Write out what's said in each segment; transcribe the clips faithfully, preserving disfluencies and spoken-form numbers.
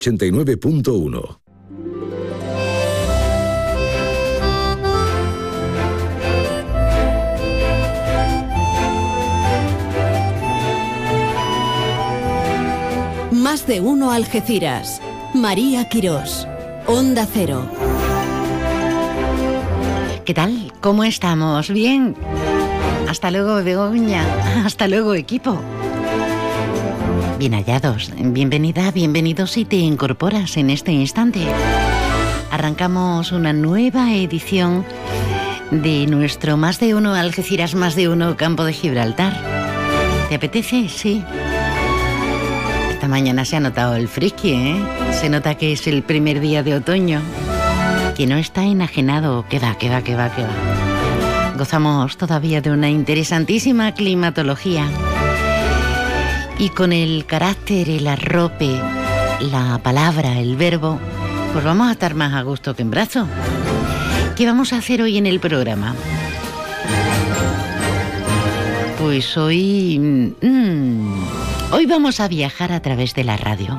ochenta y nueve punto uno. Más de uno Algeciras. María Quirós. Onda Cero. ¿Qué tal? ¿Cómo estamos? ¿Bien? Hasta luego, Begoña. Hasta luego, equipo. Bien hallados. Bienvenida, bienvenidos si te incorporas en este instante. Arrancamos una nueva edición de nuestro Más de uno Algeciras, Más de uno Campo de Gibraltar. ¿Te apetece? Sí. Esta mañana se ha notado el frisqui, ¿eh? Se nota que es el primer día de otoño. Que no está enajenado. Que va, que va, que va, que va. Gozamos todavía de una interesantísima climatología. Y con el carácter, el arrope, la palabra, el verbo, pues vamos a estar más a gusto que en brazo. ¿Qué vamos a hacer hoy en el programa? Pues hoy... Mmm, hoy vamos a viajar a través de la radio.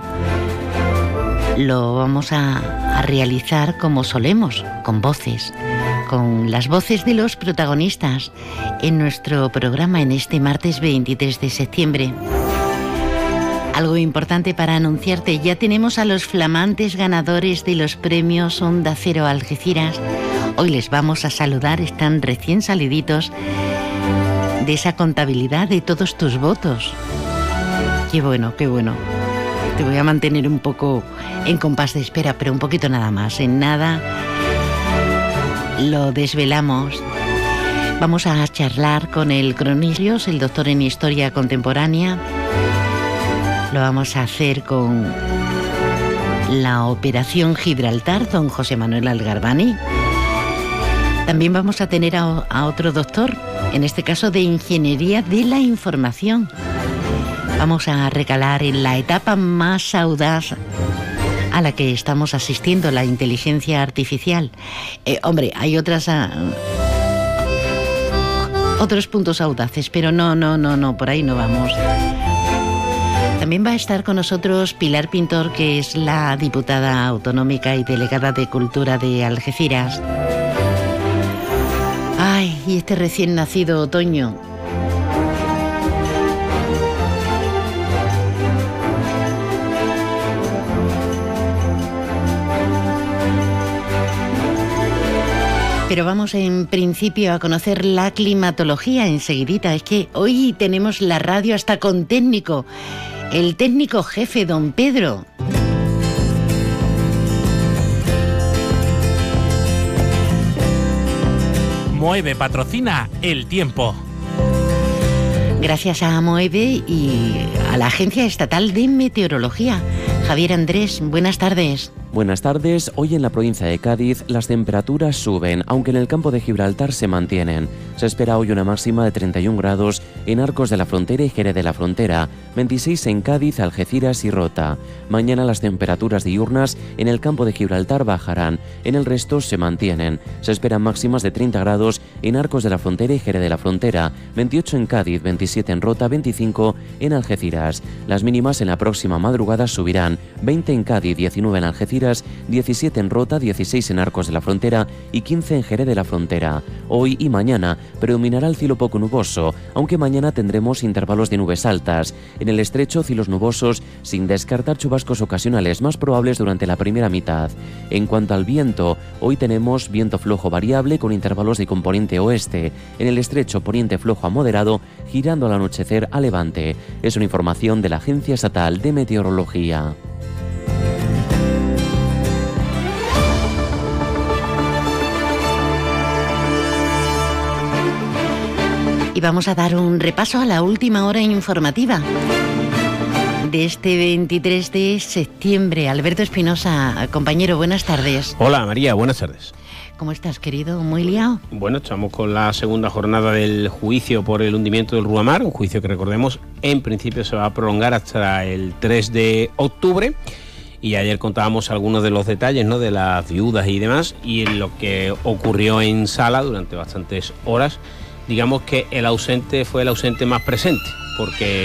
Lo vamos a, a realizar como solemos, con voces, con las voces de los protagonistas en nuestro programa en este martes veintitrés de septiembre. Algo importante para anunciarte, ya tenemos a los flamantes ganadores de los premios Onda Cero Algeciras. Hoy les vamos a saludar, están recién saliditos de esa contabilidad de todos tus votos. Qué bueno, qué bueno. Te voy a mantener un poco en compás de espera, pero un poquito nada más. En nada lo desvelamos. Vamos a charlar con el Cronilios, el doctor en Historia Contemporánea. Lo vamos a hacer con la Operación Gibraltar, don José Manuel Algarbani. También vamos a tener a, a otro doctor, en este caso de Ingeniería de la Información. Vamos a recalar en la etapa más audaz a la que estamos asistiendo, la inteligencia artificial. Eh, hombre, hay otras... Uh, otros puntos audaces, pero no, no, no, no, por ahí no vamos. También va a estar con nosotros Pilar Pintor, que es la diputada autonómica y delegada de Cultura de Algeciras. Ay, y este recién nacido otoño. Pero vamos en principio a conocer la climatología enseguidita. Es que hoy tenemos la radio hasta con técnico. El técnico jefe, don Pedro. Moeve patrocina el tiempo. Gracias a Moeve y a la Agencia Estatal de Meteorología. Javier Andrés, buenas tardes. Buenas tardes. Hoy en la provincia de Cádiz las temperaturas suben, aunque en el campo de Gibraltar se mantienen. Se espera hoy una máxima de treinta y un grados en Arcos de la Frontera y Jerez de la Frontera, veintiséis en Cádiz, Algeciras y Rota. Mañana las temperaturas diurnas en el campo de Gibraltar bajarán, en el resto se mantienen. Se esperan máximas de treinta grados en Arcos de la Frontera y Jerez de la Frontera, veintiocho en Cádiz, veintisiete en Rota, veinticinco en Algeciras. Las mínimas en la próxima madrugada subirán, veinte en Cádiz, diecinueve en Algeciras, diecisiete en Rota, dieciséis en Arcos de la Frontera y quince en Jerez de la Frontera. Hoy y mañana predominará el cielo poco nuboso, aunque mañana tendremos intervalos de nubes altas. En el estrecho, cielos nubosos, sin descartar chubascos ocasionales más probables durante la primera mitad. En cuanto al viento, hoy tenemos viento flojo variable con intervalos de componente oeste. En el estrecho, poniente flojo a moderado, girando al anochecer a levante. Es una información de la Agencia Estatal de Meteorología. Y vamos a dar un repaso a la última hora informativa de este veintitrés de septiembre. Alberto Espinosa, compañero, buenas tardes. Hola María, buenas tardes. ¿Cómo estás, querido? ¿Muy liado? Bueno, estamos con la segunda jornada del juicio por el hundimiento del Ruamar, un juicio que recordemos en principio se va a prolongar hasta el tres de octubre. Y ayer contábamos algunos de los detalles, ¿no?, de las viudas y demás, y en lo que ocurrió en sala durante bastantes horas. Digamos que el ausente fue el ausente más presente, porque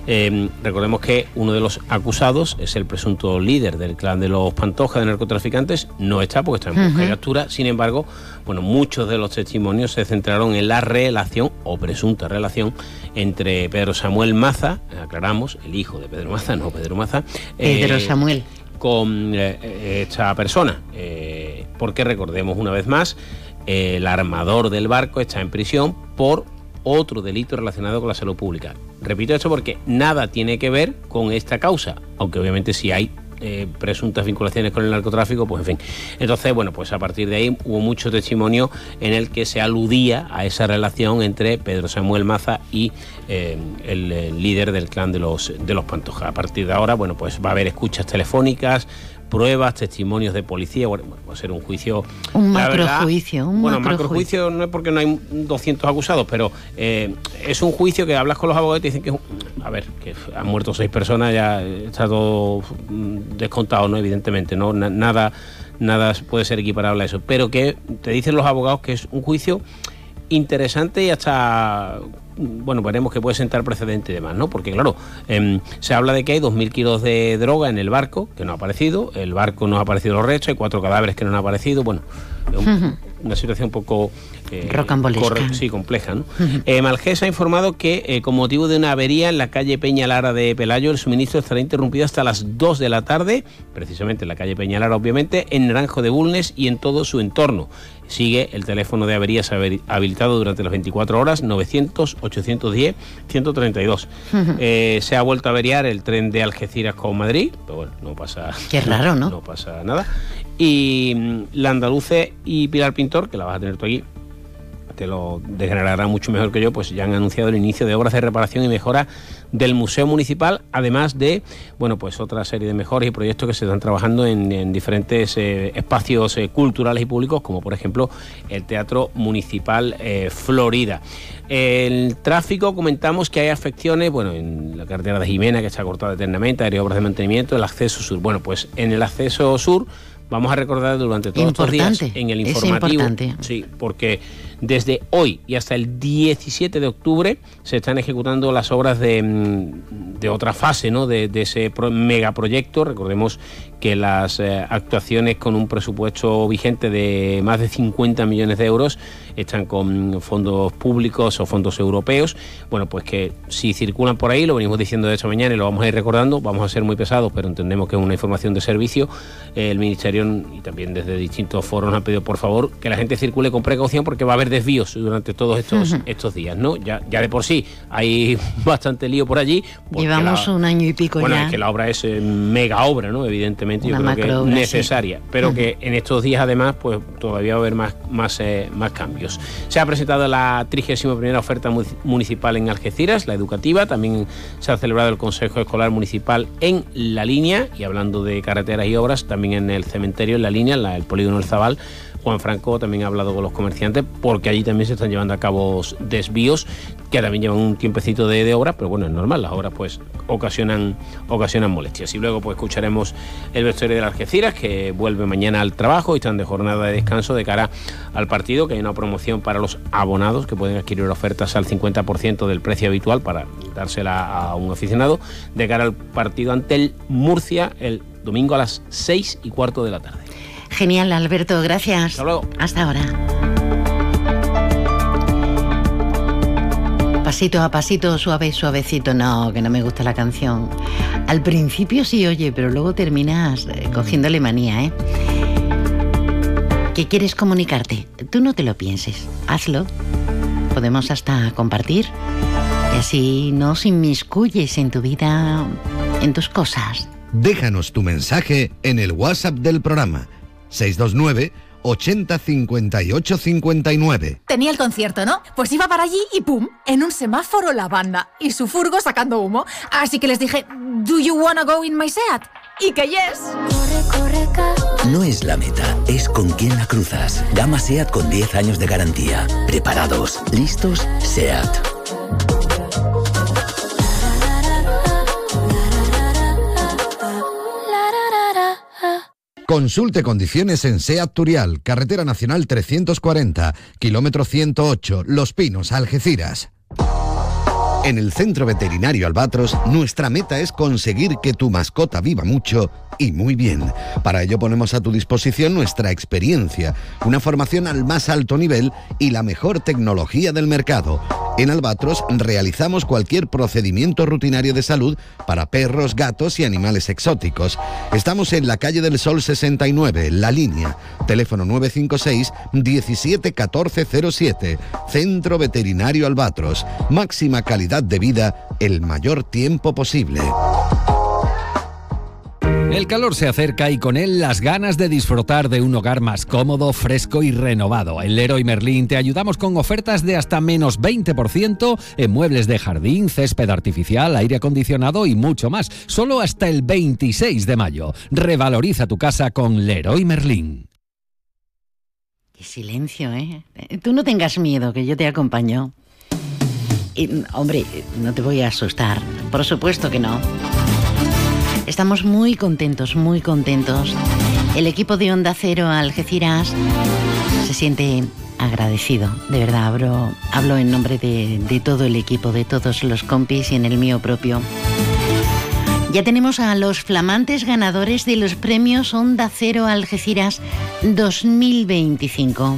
Eh, recordemos que uno de los acusados es el presunto líder del clan de los Pantoja de narcotraficantes, no está porque está en busca uh-huh. y captura. Sin embargo, bueno, muchos de los testimonios se centraron en la relación o presunta relación entre Pedro Samuel Maza, aclaramos, el hijo de Pedro Maza, no Pedro Maza, Pedro eh, Samuel, con eh, esta persona, eh, porque recordemos una vez más, eh, el armador del barco está en prisión por otro delito relacionado con la salud pública. Repito esto porque nada tiene que ver con esta causa, aunque obviamente si hay eh, presuntas vinculaciones con el narcotráfico, pues en fin. Entonces, bueno, pues a partir de ahí hubo mucho testimonio en el que se aludía a esa relación entre Pedro Samuel Maza y eh, el, el líder del clan de los, de los Pantoja. A partir de ahora, bueno, pues va a haber escuchas telefónicas, pruebas, testimonios de policía. Bueno, va a ser un juicio... Un macrojuicio. Un bueno, macrojuicio macrojuicio no es porque no hay doscientos acusados, pero eh, es un juicio que hablas con los abogados y te dicen que es un, a ver, que han muerto seis personas, ya está todo descontado, ¿no? Evidentemente, ¿no? Nada, nada puede ser equiparable a eso. Pero que te dicen los abogados que es un juicio interesante y hasta... bueno, veremos que puede sentar precedente y demás, ¿no? Porque, claro, eh, se habla de que hay dos mil kilos de droga en el barco, que no ha aparecido, el barco no ha aparecido los restos, hay cuatro cadáveres que no han aparecido, bueno, un, uh-huh. una situación un poco... Eh, rocambolesca. Corre, sí, compleja, ¿no? Uh-huh. Eh, Malgesa ha informado que, eh, con motivo de una avería en la calle Peñalara de Pelayo, el suministro estará interrumpido hasta las dos de la tarde, precisamente en la calle Peñalara, obviamente, en Naranjo de Bulnes y en todo su entorno. Sigue el teléfono de averías habilitado durante las veinticuatro horas, novecientos, ochocientos diez, ciento treinta y dos. Uh-huh. Eh, se ha vuelto a averiar el tren de Algeciras con Madrid, pero bueno, no pasa... Qué raro, ¿no? No pasa nada. Y mm, la Andaluce y Pilar Pintor, que la vas a tener tú aquí, te lo desgranará mucho mejor que yo, pues ya han anunciado el inicio de obras de reparación y mejora del Museo Municipal, además de, bueno, pues otra serie de mejoras y proyectos que se están trabajando en, en diferentes eh, espacios eh, culturales y públicos, como por ejemplo el Teatro Municipal eh, Florida. El tráfico, comentamos que hay afecciones, bueno, en la carretera de Jimena, que está cortada eternamente, hay obras de mantenimiento, el acceso sur. Bueno, pues en el acceso sur vamos a recordar durante todos estos días en el informativo, sí, porque desde hoy y hasta el diecisiete de octubre se están ejecutando las obras de, de otra fase, ¿no? de, de ese pro, megaproyecto. Recordemos que las eh, actuaciones con un presupuesto vigente de más de cincuenta millones de euros están con fondos públicos o fondos europeos. Bueno, pues que si circulan por ahí, lo venimos diciendo de esta mañana y lo vamos a ir recordando, vamos a ser muy pesados, pero entendemos que es una información de servicio. El Ministerio y también desde distintos foros nos han pedido, por favor, que la gente circule con precaución porque va a haber desvíos durante todos estos, uh-huh. estos días, ¿no? Ya, ya de por sí hay bastante lío por allí. Llevamos la, un año y pico bueno, ya. Bueno, es que la obra es eh, mega obra, ¿no? Evidentemente, yo creo que es necesaria, sí. Pero uh-huh. que en estos días, además, pues todavía va a haber más, más, eh, más cambios. Se ha presentado la trigésima primera oferta municipal en Algeciras, la educativa. También se ha celebrado el Consejo Escolar Municipal en La Línea, y hablando de carreteras y obras, también en el cementerio, en La Línea, en la, el polígono El Zabal. Juan Franco también ha hablado con los comerciantes porque allí también se están llevando a cabo desvíos que también llevan un tiempecito de, de obras, pero bueno, es normal, las obras pues ocasionan, ocasionan molestias. Y luego pues escucharemos el vestuario de las Algeciras, que vuelve mañana al trabajo y están de jornada de descanso de cara al partido, que hay una promoción para los abonados que pueden adquirir ofertas al cincuenta por ciento del precio habitual para dársela a un aficionado de cara al partido ante el Murcia el domingo a las seis y cuarto de la tarde. Genial, Alberto, gracias. Hasta luego. Hasta ahora. Pasito a pasito, suave, suavecito. No, que no me gusta la canción. Al principio sí, oye, pero luego terminas eh, cogiéndole manía, ¿eh? ¿Qué quieres comunicarte? Tú no te lo pienses, hazlo. Podemos hasta compartir. Y así no se inmiscuyes en tu vida, en tus cosas. Déjanos tu mensaje en el WhatsApp del programa. seis dos nueve, ochenta, cincuenta y ocho, cincuenta y nueve. Tenía el concierto, ¿no? Pues iba para allí y ¡pum! En un semáforo la banda y su furgo sacando humo. Así que les dije, ¿do you wanna go in my Seat? Y que yes. Corre, corre, corre. No es la meta, es con quién la cruzas. Gama Seat con diez años de garantía. Preparados, listos, Seat. Consulte condiciones en SEAT Turial, Carretera Nacional trescientos cuarenta, kilómetro ciento ocho, Los Pinos, Algeciras. En el Centro Veterinario Albatros, nuestra meta es conseguir que tu mascota viva mucho y muy bien. Para ello ponemos a tu disposición nuestra experiencia, una formación al más alto nivel y la mejor tecnología del mercado. En Albatros realizamos cualquier procedimiento rutinario de salud para perros, gatos y animales exóticos. Estamos en la calle del Sol sesenta y nueve, La Línea. Teléfono nueve cinco seis, diecisiete, catorce cero siete. Centro Veterinario Albatros. Máxima calidad de vida el mayor tiempo posible. El calor se acerca y con él las ganas de disfrutar de un hogar más cómodo, fresco y renovado. En Leroy Merlin te ayudamos con ofertas de hasta menos veinte por ciento en muebles de jardín, césped artificial, aire acondicionado y mucho más. Solo hasta el veintiséis de mayo. Revaloriza tu casa con Leroy Merlin. Qué silencio, ¿eh? Tú no tengas miedo, que yo te acompaño. Y, hombre, no te voy a asustar. Por supuesto que no. Estamos muy contentos, muy contentos. El equipo de Onda Cero Algeciras se siente agradecido. De verdad, hablo, hablo en nombre de, de todo el equipo, de todos los compis y en el mío propio. Ya tenemos a los flamantes ganadores de los premios Onda Cero Algeciras dos mil veinticinco.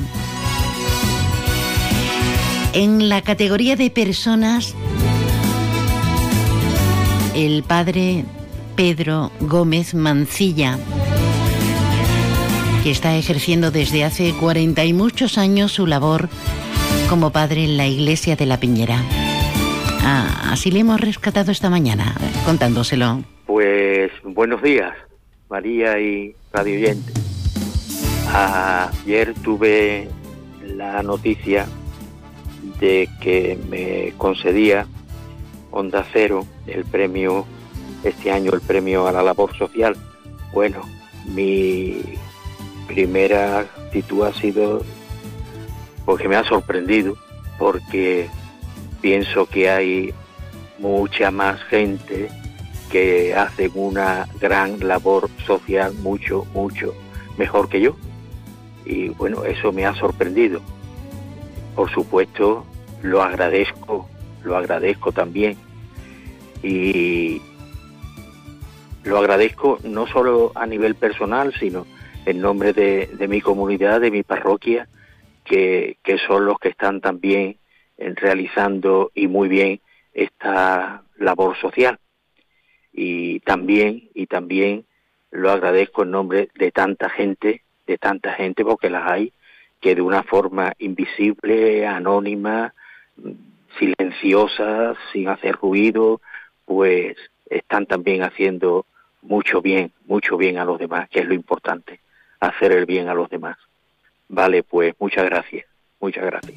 En la categoría de personas, el padre Pedro Gómez Mancilla, que está ejerciendo desde hace cuarenta y muchos años su labor como padre en la iglesia de La Piñera. Ah, así le hemos rescatado esta mañana, contándoselo. Pues buenos días, María y radio oyente. Ayer tuve la noticia de que me concedía Onda Cero el premio, este año el premio a la labor social. Bueno, mi primera actitud ha sido porque me ha sorprendido, porque pienso que hay mucha más gente que hacen una gran labor social mucho, mucho mejor que yo. Y bueno, eso me ha sorprendido. Por supuesto, lo agradezco, lo agradezco también. Y lo agradezco no solo a nivel personal, sino en nombre de, de mi comunidad, de mi parroquia, que, que son los que están también realizando y muy bien esta labor social. Y también, y también lo agradezco en nombre de tanta gente, de tanta gente, porque las hay, que de una forma invisible, anónima, silenciosa, sin hacer ruido, pues están también haciendo mucho bien, mucho bien a los demás, que es lo importante, hacer el bien a los demás. Vale, pues muchas gracias, muchas gracias.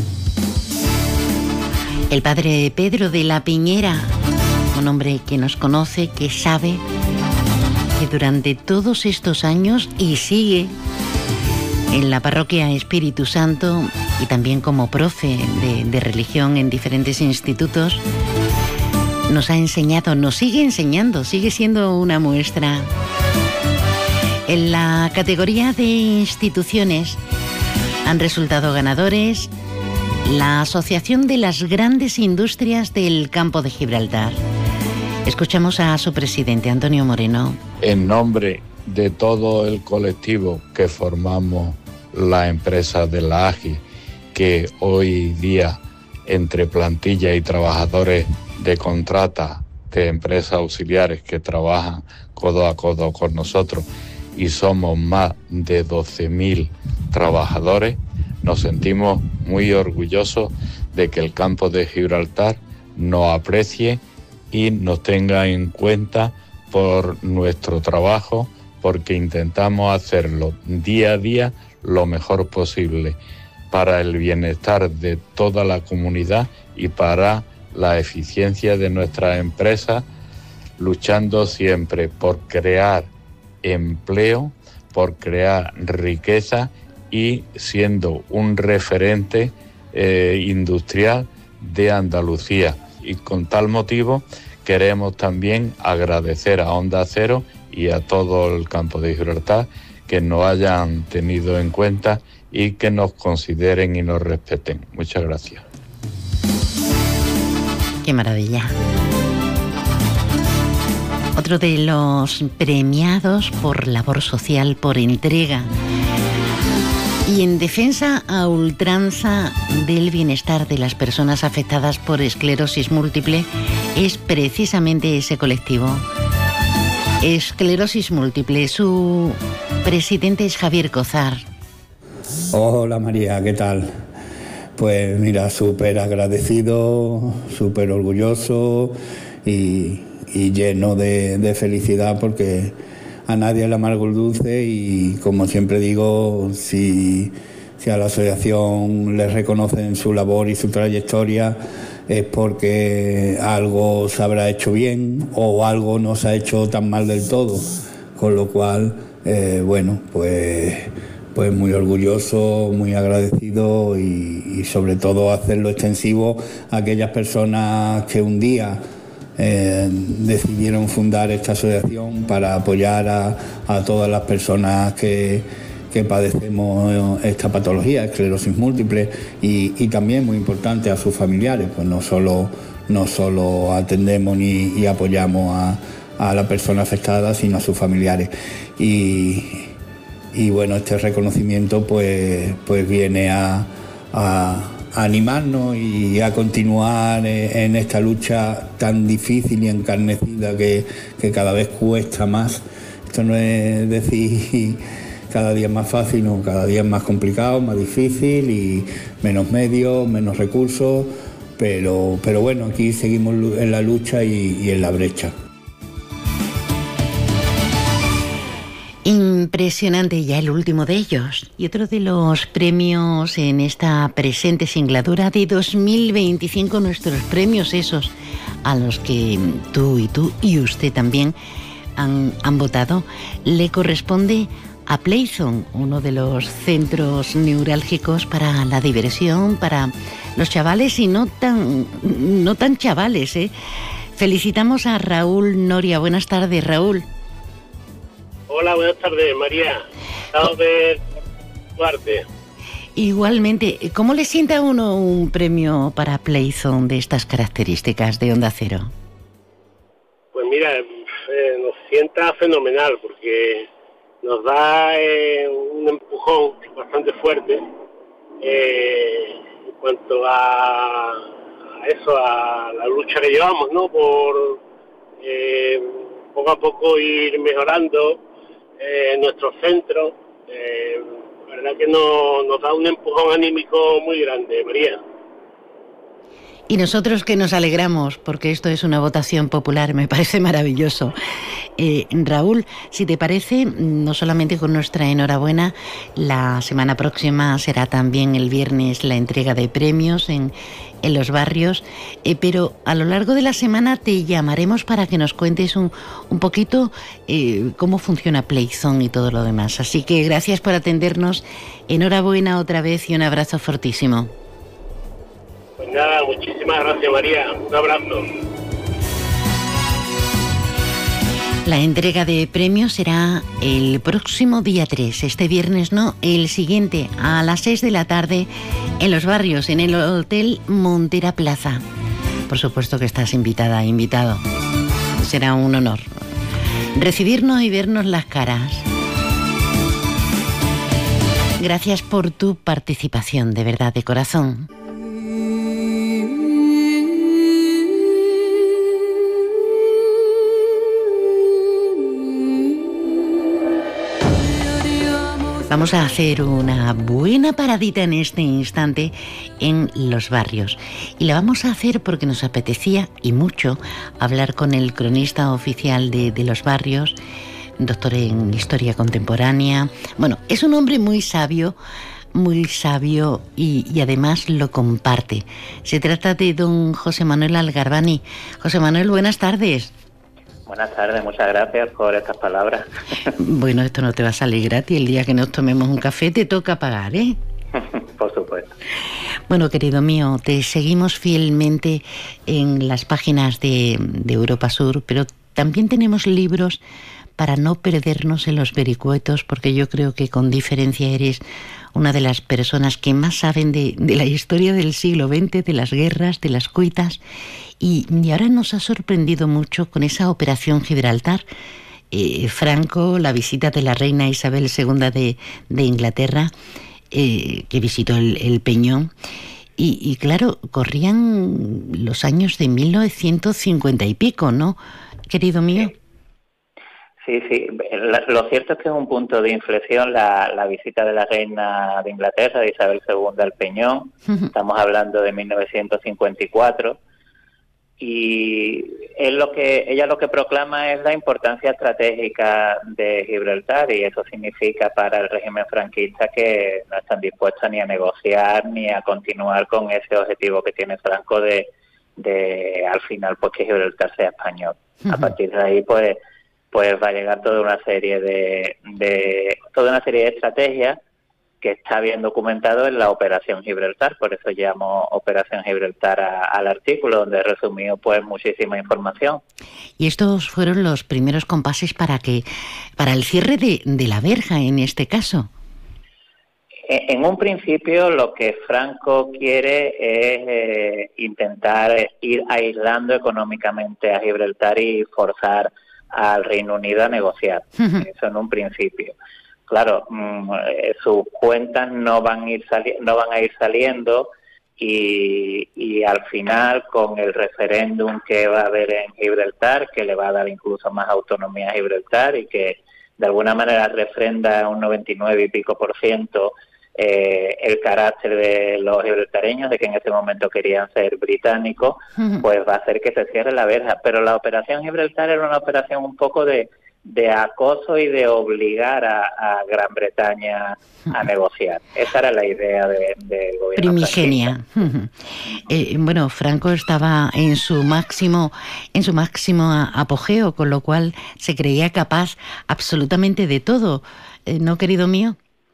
El padre Pedro de La Piñera, un hombre que nos conoce, que sabe que durante todos estos años y sigue en la parroquia Espíritu Santo y también como profe de, de religión en diferentes institutos, nos ha enseñado, nos sigue enseñando, sigue siendo una muestra. En la categoría de instituciones han resultado ganadores la Asociación de las Grandes Industrias del Campo de Gibraltar. Escuchamos a su presidente, Antonio Moreno. En nombre de todo el colectivo que formamos la empresa de la A G I, que hoy día entre plantilla y trabajadores de contrata de empresas auxiliares que trabajan codo a codo con nosotros y somos más de doce mil trabajadores, nos sentimos muy orgullosos de que el campo de Gibraltar nos aprecie y nos tenga en cuenta por nuestro trabajo, porque intentamos hacerlo día a día lo mejor posible para el bienestar de toda la comunidad y para la eficiencia de nuestras empresas, luchando siempre por crear empleo, por crear riqueza y siendo un referente eh, industrial de Andalucía. Y con tal motivo queremos también agradecer a Onda Cero y a todo el campo de Gibraltar que nos hayan tenido en cuenta y que nos consideren y nos respeten. Muchas gracias. Qué maravilla. Otro de los premiados por labor social, por entrega y en defensa a ultranza del bienestar de las personas afectadas por esclerosis múltiple es precisamente ese colectivo. Esclerosis múltiple. Su presidente es Javier Cozar. Hola María, ¿qué tal? Pues mira, súper agradecido, súper orgulloso y, y lleno de, de felicidad porque a nadie le amargo el dulce y como siempre digo, si, si a la asociación le reconocen su labor y su trayectoria es porque algo se habrá hecho bien o algo no se ha hecho tan mal del todo, con lo cual, eh, bueno, pues, pues muy orgulloso, muy agradecido y, y sobre todo hacerlo extensivo a aquellas personas que un día Eh, decidieron fundar esta asociación para apoyar a, a todas las personas que, que padecemos esta patología, esclerosis múltiple, y, y también, muy importante, a sus familiares. Pues no solo, no solo atendemos ni, y apoyamos a, a la persona afectada, sino a sus familiares. Y, y bueno, este reconocimiento pues, pues viene a, a a animarnos y a continuar en esta lucha tan difícil y encarnecida que, que cada vez cuesta más. Esto no es decir cada día es más fácil, no, cada día es más complicado, más difícil y menos medios, menos recursos, pero, pero bueno, aquí seguimos en la lucha y, y en la brecha. Impresionante, ya el último de ellos. Y otro de los premios en esta presente singladura de dos mil veinticinco, nuestros premios esos a los que tú y tú y usted también han, han votado, le corresponde a Playzone, uno de los centros neurálgicos para la diversión, para los chavales y no tan, no tan chavales, ¿eh? Felicitamos a Raúl Noria. Buenas tardes, Raúl. Hola, buenas tardes, María. Estado de Duarte. Igualmente, ¿cómo le sienta a uno un premio para Playzone de estas características de Onda Cero? Pues mira, eh, nos sienta fenomenal porque nos da eh, un empujón bastante fuerte eh, en cuanto a, a eso, a la lucha que llevamos, ¿no? Por eh, poco a poco ir mejorando Eh, nuestro centro, eh, la verdad que no, nos da un empujón anímico muy grande, María. Y nosotros que nos alegramos, porque esto es una votación popular, me parece maravilloso. Eh, Raúl, si te parece, no solamente con nuestra enhorabuena, la semana próxima será también el viernes la entrega de premios en, en los barrios, eh, pero a lo largo de la semana te llamaremos para que nos cuentes un, un poquito eh, cómo funciona Playzone y todo lo demás. Así que gracias por atendernos, enhorabuena otra vez y un abrazo fortísimo. Pues nada, muchísimas gracias, María. Un abrazo. La entrega de premios será el próximo día tres, este viernes no, el siguiente, a las seis de la tarde, en los barrios, en el Hotel Montera Plaza. Por supuesto que estás invitada, invitado. Será un honor recibirnos y vernos las caras. Gracias por tu participación, de verdad, de corazón. Vamos a hacer una buena paradita en este instante en los barrios. Y la vamos a hacer porque nos apetecía, y mucho, hablar con el cronista oficial de, de los barrios, doctor en Historia Contemporánea. Bueno, es un hombre muy sabio, muy sabio y, y además lo comparte. Se trata de don José Manuel Algarbani. José Manuel, buenas tardes. Buenas tardes, muchas gracias por estas palabras. Bueno, esto no te va a salir gratis. El día que nos tomemos un café te toca pagar, ¿eh? Por supuesto. Bueno, querido mío, te seguimos fielmente en las páginas de, de Europa Sur, pero también tenemos libros para no perdernos en los vericuetos, porque yo creo que con diferencia eres una de las personas que más saben de, de la historia del siglo veinte, de las guerras, de las cuitas, Y, y ahora nos ha sorprendido mucho con esa operación Gibraltar. Eh, Franco, la visita de la reina Isabel segunda de, de Inglaterra, eh, que visitó el, el Peñón. Y, y claro, corrían los años de mil novecientos cincuenta y pico, ¿no, querido mío? Sí, sí. Lo cierto es que es un punto de inflexión la, la visita de la reina de Inglaterra, de Isabel segunda al Peñón. Uh-huh. Estamos hablando de mil novecientos cincuenta y cuatro. Y es lo que ella lo que proclama es la importancia estratégica de Gibraltar, y eso significa para el régimen franquista que no están dispuestos ni a negociar ni a continuar con ese objetivo que tiene Franco de, de al final pues que Gibraltar sea español. Uh-huh. A partir de ahí pues pues va a llegar toda una serie de, de toda una serie de estrategias que está bien documentado en la Operación Gibraltar, por eso llamo Operación Gibraltar a, al artículo, donde he resumido pues muchísima información. Y estos fueron los primeros compases para que para el cierre de, de la verja en este caso. En, en un principio lo que Franco quiere es eh, intentar ir aislando económicamente a Gibraltar y forzar al Reino Unido a negociar. Uh-huh. Eso en un principio. Claro, mmm, sus cuentas no van a ir sali- no van a ir saliendo y, y al final con el referéndum que va a haber en Gibraltar, que le va a dar incluso más autonomía a Gibraltar y que de alguna manera refrenda un noventa y nueve y pico por ciento eh, el carácter de los gibraltareños, de que en ese momento querían ser británicos, uh-huh. pues va a hacer que se cierre la verja. Pero la operación Gibraltar era una operación un poco de de acoso y de obligar a, a Gran Bretaña a negociar. Esa era la idea del de gobierno primigenia. Uh-huh. Eh, bueno, Franco estaba en su máximo, en su máximo apogeo, con lo cual se creía capaz absolutamente de todo. Eh, ¿No, querido mío?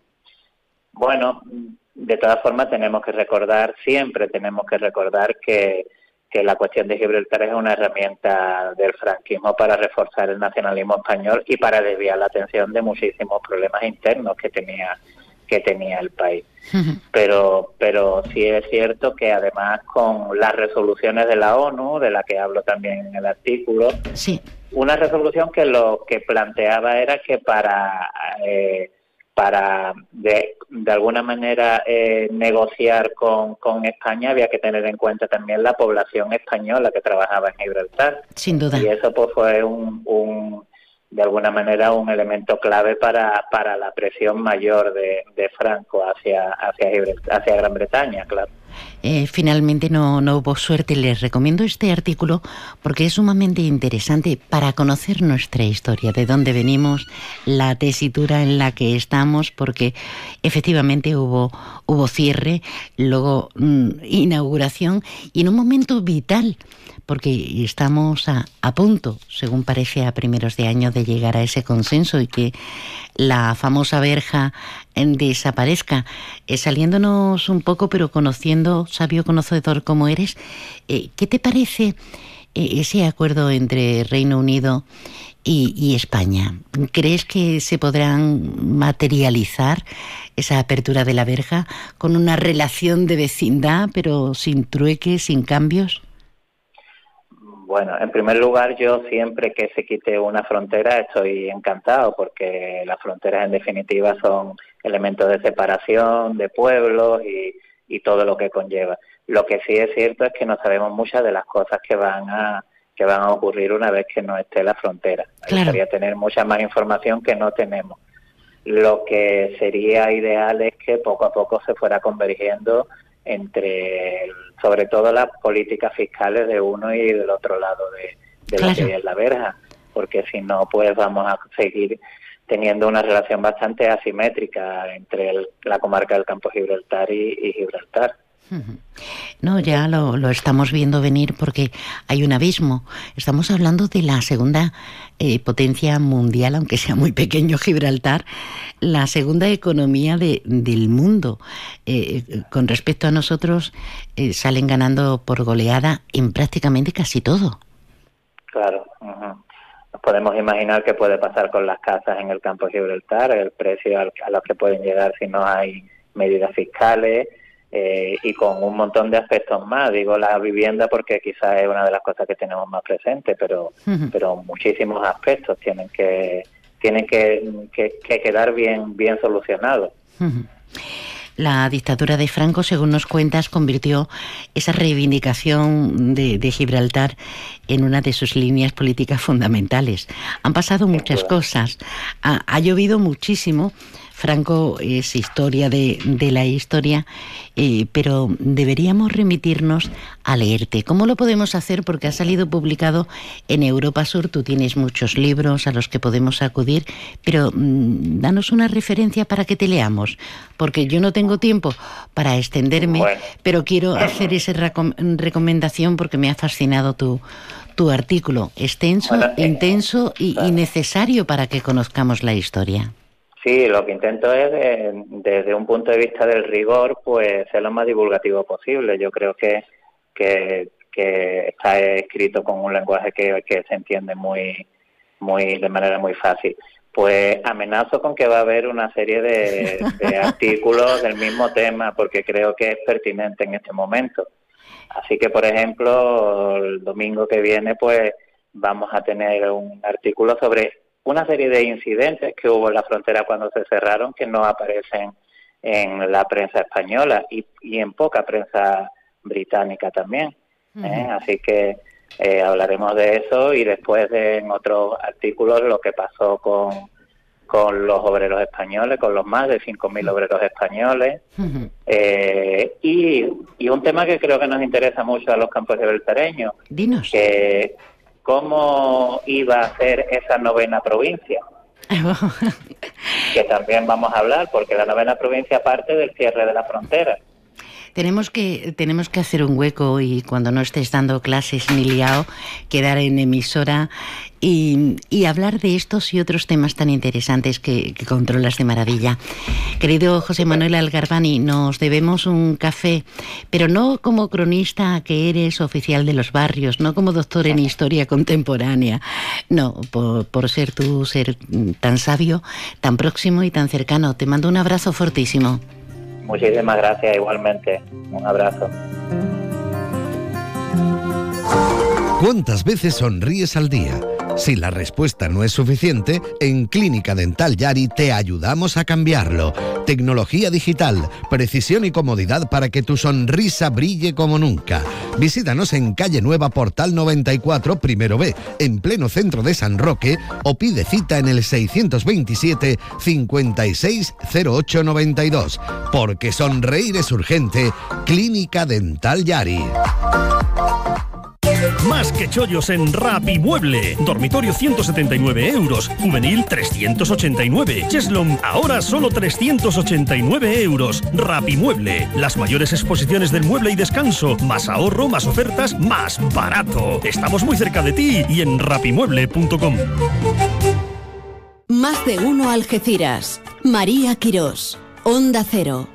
Bueno, de todas formas tenemos que recordar, siempre tenemos que recordar que que la cuestión de Gibraltar es una herramienta del franquismo para reforzar el nacionalismo español y para desviar la atención de muchísimos problemas internos que tenía que tenía el país. Uh-huh. Pero pero sí es cierto que además con las resoluciones de la ONU, de la que hablo también en el artículo, sí. una resolución que lo que planteaba era que para eh, para de, de alguna manera eh, negociar con, con España había que tener en cuenta también la población española que trabajaba en Gibraltar. Sin duda. Y eso pues fue un, un de alguna manera un elemento clave para, para la presión mayor de, de Franco hacia, hacia, Gibraltar, hacia Gran Bretaña, claro. Eh, finalmente no, no hubo suerte. Les recomiendo este artículo porque es sumamente interesante para conocer nuestra historia, de dónde venimos, la tesitura en la que estamos, porque efectivamente hubo, hubo cierre, luego mmm, inauguración y en un momento vital, porque estamos a, a punto, según parece, a primeros de año de llegar a ese consenso y que la famosa verja desaparezca. Eh, saliéndonos un poco, pero conociendo, sabio conocedor como eres, eh, ¿qué te parece eh, ese acuerdo entre Reino Unido y, y España? ¿Crees que se podrán materializar esa apertura de la verja con una relación de vecindad, pero sin trueque, sin cambios? Bueno, en primer lugar, yo siempre que se quite una frontera estoy encantado, porque las fronteras en definitiva son elementos de separación de pueblos y, y todo lo que conlleva. Lo que sí es cierto es que no sabemos muchas de las cosas que van a que van a ocurrir una vez que no esté la frontera. Me claro. gustaría tener mucha más información que no tenemos. Lo que sería ideal es que poco a poco se fuera convergiendo entre, sobre todo, las políticas fiscales de uno y del otro lado de, de claro. lo que es la verja, porque si no, pues vamos a seguir teniendo una relación bastante asimétrica entre el, la comarca del Campo Gibraltar y, y Gibraltar. No, ya lo, lo estamos viendo venir porque hay un abismo. Estamos hablando de la segunda eh, potencia mundial, aunque sea muy pequeño Gibraltar, la segunda economía de, del mundo. Eh, con respecto a nosotros, eh, salen ganando por goleada en prácticamente casi todo. Claro. Uh-huh. Nos podemos imaginar qué puede pasar con las casas en el Campo Gibraltar, el precio al, a los que pueden llegar si no hay medidas fiscales. eh, y con un montón de aspectos más. Digo la vivienda porque quizás es una de las cosas que tenemos más presente, pero uh-huh. pero muchísimos aspectos tienen que tienen que, que, que quedar bien bien solucionados. Uh-huh. La dictadura de Franco, según nos cuentas, convirtió esa reivindicación de, de Gibraltar en una de sus líneas políticas fundamentales. Han pasado muchas cosas, ha, ha llovido muchísimo. Franco es historia de, de la historia, eh, pero deberíamos remitirnos a leerte. ¿Cómo lo podemos hacer? Porque ha salido publicado en Europa Sur, tú tienes muchos libros a los que podemos acudir, pero mmm, danos una referencia para que te leamos, porque yo no tengo tiempo para extenderme, bueno. pero quiero hacer esa recom- recomendación porque me ha fascinado tu, tu artículo, extenso, bueno, eh, intenso y, y necesario para que conozcamos la historia. Sí, lo que intento es, de, desde un punto de vista del rigor, pues ser lo más divulgativo posible. Yo creo que que, que está escrito con un lenguaje que, que se entiende muy, muy de manera muy fácil. Pues amenazo con que va a haber una serie de, de artículos del mismo tema, porque creo que es pertinente en este momento. Así que, por ejemplo, el domingo que viene, pues vamos a tener un artículo sobre una serie de incidentes que hubo en la frontera cuando se cerraron, que no aparecen en la prensa española y, y en poca prensa británica también. Uh-huh. ¿eh? Así que eh, hablaremos de eso y después de, en otros artículos lo que pasó con, con los obreros españoles, con los más de cinco mil obreros españoles. Uh-huh. eh, y, y un tema que creo que nos interesa mucho a los campos gibraltareños. Dinos. Que cómo iba a ser esa novena provincia, que también vamos a hablar, porque la novena provincia parte del cierre de la frontera. Tenemos que tenemos que hacer un hueco y cuando no estés dando clases ni liado, quedar en emisora y, y hablar de estos y otros temas tan interesantes que, que controlas de maravilla. Querido José Manuel Algarbani, nos debemos un café, pero no como cronista que eres, oficial de los barrios, no como doctor en historia contemporánea, no, por, por ser tú, ser tan sabio, tan próximo y tan cercano. Te mando un abrazo fortísimo. Muchísimas gracias, igualmente. Un abrazo. ¿Cuántas veces sonríes al día? Si la respuesta no es suficiente, en Clínica Dental Yari te ayudamos a cambiarlo. Tecnología digital, precisión y comodidad para que tu sonrisa brille como nunca. Visítanos en Calle Nueva, Portal noventa y cuatro, primero B, en pleno centro de San Roque, o pide cita en el seiscientos veintisiete, cincuenta y seis, cero ocho noventa y dos. Porque sonreír es urgente. Clínica Dental Yari. Más que chollos en Rapimueble. Dormitorio ciento setenta y nueve euros. Juvenil trescientos ochenta y nueve. Cheslom ahora solo trescientos ochenta y nueve euros. Rapimueble. Las mayores exposiciones del mueble y descanso. Más ahorro, más ofertas, más barato. Estamos muy cerca de ti y en rapimueble punto com. Más de uno Algeciras. María Quirós. Onda Cero.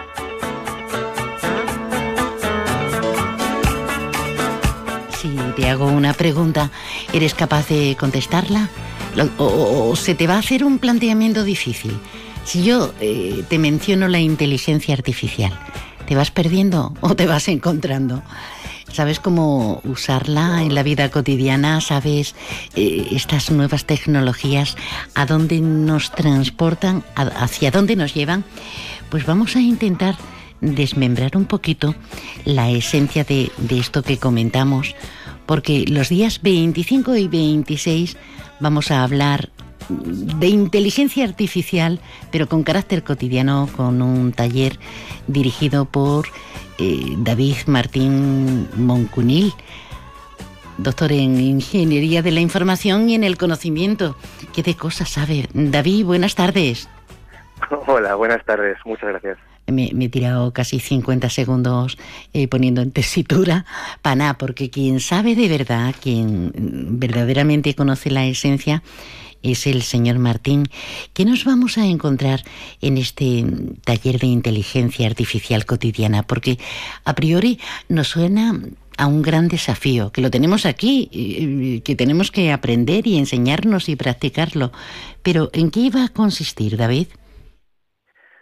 Si te hago una pregunta, ¿eres capaz de contestarla? ¿O, o, o se te va a hacer un planteamiento difícil? Si yo eh, te menciono la inteligencia artificial, ¿te vas perdiendo o te vas encontrando? ¿Sabes cómo usarla en la vida cotidiana? ¿Sabes eh, estas nuevas tecnologías a dónde nos transportan, a, hacia dónde nos llevan? Pues vamos a intentar desmembrar un poquito la esencia de, de esto que comentamos, porque los días veinticinco y veintiséis vamos a hablar de inteligencia artificial, pero con carácter cotidiano, con un taller dirigido por eh, David Martín Moncunil, doctor en Ingeniería de la Información y en el Conocimiento. ¿Qué de cosas sabe? David, buenas tardes. Hola, buenas tardes, muchas gracias. Me, me he tirado casi cincuenta segundos eh, poniendo en tesitura para nada, porque quien sabe de verdad, quien verdaderamente conoce la esencia, es el señor Martín. ¿Qué nos vamos a encontrar en este taller de inteligencia artificial cotidiana? Porque a priori nos suena a un gran desafío, que lo tenemos aquí, que tenemos que aprender y enseñarnos y practicarlo. Pero ¿en qué iba a consistir, David?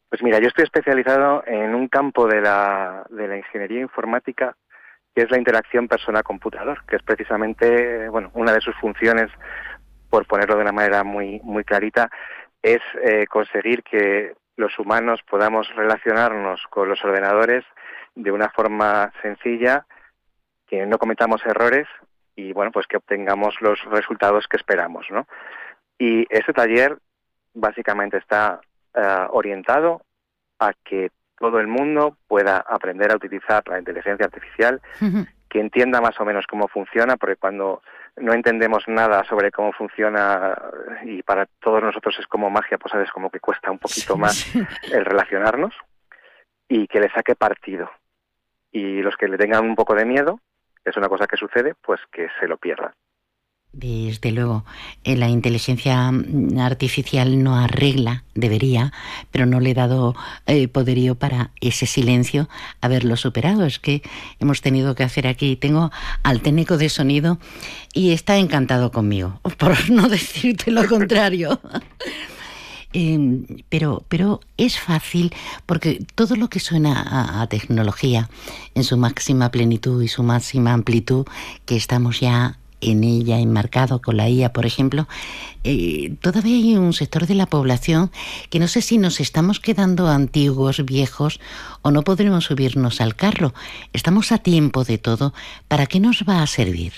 Pues mira, yo estoy especializado en un campo de la, de la ingeniería informática, que es la interacción persona-computador, que es precisamente, bueno, una de sus funciones, por ponerlo de una manera muy, muy clarita, es eh, conseguir que los humanos podamos relacionarnos con los ordenadores de una forma sencilla, que no cometamos errores y, bueno, pues que obtengamos los resultados que esperamos, ¿no? Y este taller básicamente está uh, orientado a que todo el mundo pueda aprender a utilizar la inteligencia artificial, uh-huh. que entienda más o menos cómo funciona, porque cuando no entendemos nada sobre cómo funciona y para todos nosotros es como magia, pues sabes, como que cuesta un poquito sí, más sí. el relacionarnos, y que le saque partido. Y los que le tengan un poco de miedo, es una cosa que sucede, pues que se lo pierdan. Desde luego, la inteligencia artificial no arregla, debería, pero no le he dado eh, poderío para ese silencio haberlo superado. Es que hemos tenido que hacer aquí, tengo al técnico de sonido y está encantado conmigo, por no decirte lo contrario. Eh, pero, pero es fácil, porque todo lo que suena a, a tecnología en su máxima plenitud y su máxima amplitud, que estamos ya en ella enmarcado con la I A, por ejemplo, eh, todavía hay un sector de la población que no sé si nos estamos quedando antiguos, viejos, o no podremos subirnos al carro. Estamos a tiempo de todo. ¿Para qué nos va a servir?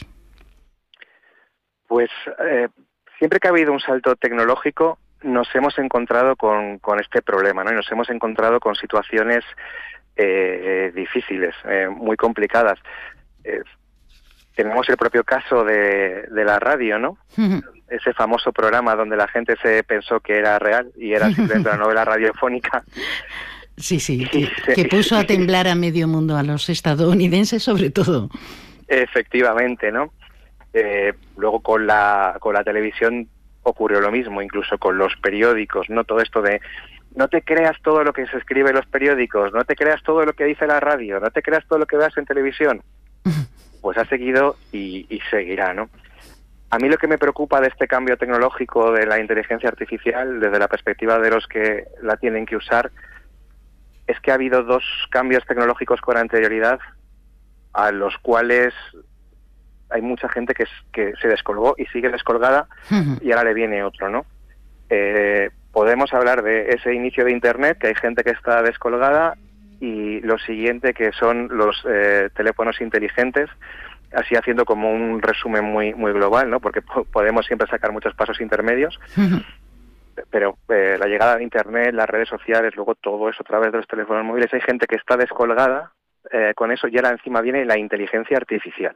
Pues eh, siempre que ha habido un salto tecnológico nos hemos encontrado con, con este problema, ¿no? Y nos hemos encontrado con situaciones eh, difíciles, eh, muy complicadas. Eh, Tenemos el propio caso de, de la radio, ¿no? Uh-huh. Ese famoso programa donde la gente se pensó que era real y era simplemente una novela radiofónica. Sí, sí, que, que puso a temblar a medio mundo, a los estadounidenses sobre todo. Efectivamente, ¿no? Eh, luego con la, con la televisión ocurrió lo mismo, incluso con los periódicos, ¿no? Todo esto de no te creas todo lo que se escribe en los periódicos, no te creas todo lo que dice la radio, no te creas todo lo que veas en televisión. Pues ha seguido y, y seguirá, ¿no? A mí lo que me preocupa de este cambio tecnológico de la inteligencia artificial, desde la perspectiva de los que la tienen que usar, es que ha habido dos cambios tecnológicos con anterioridad a los cuales hay mucha gente que, que se descolgó y sigue descolgada, uh-huh. y ahora le viene otro, ¿no? Eh, podemos hablar de ese inicio de Internet, que hay gente que está descolgada, y lo siguiente que son los eh, teléfonos inteligentes, así haciendo como un resumen muy muy global, ¿no? Porque po- podemos siempre sacar muchos pasos intermedios, uh-huh. pero eh, la llegada de Internet, las redes sociales, luego todo eso a través de los teléfonos móviles, hay gente que está descolgada eh, con eso, y ahora encima viene la inteligencia artificial.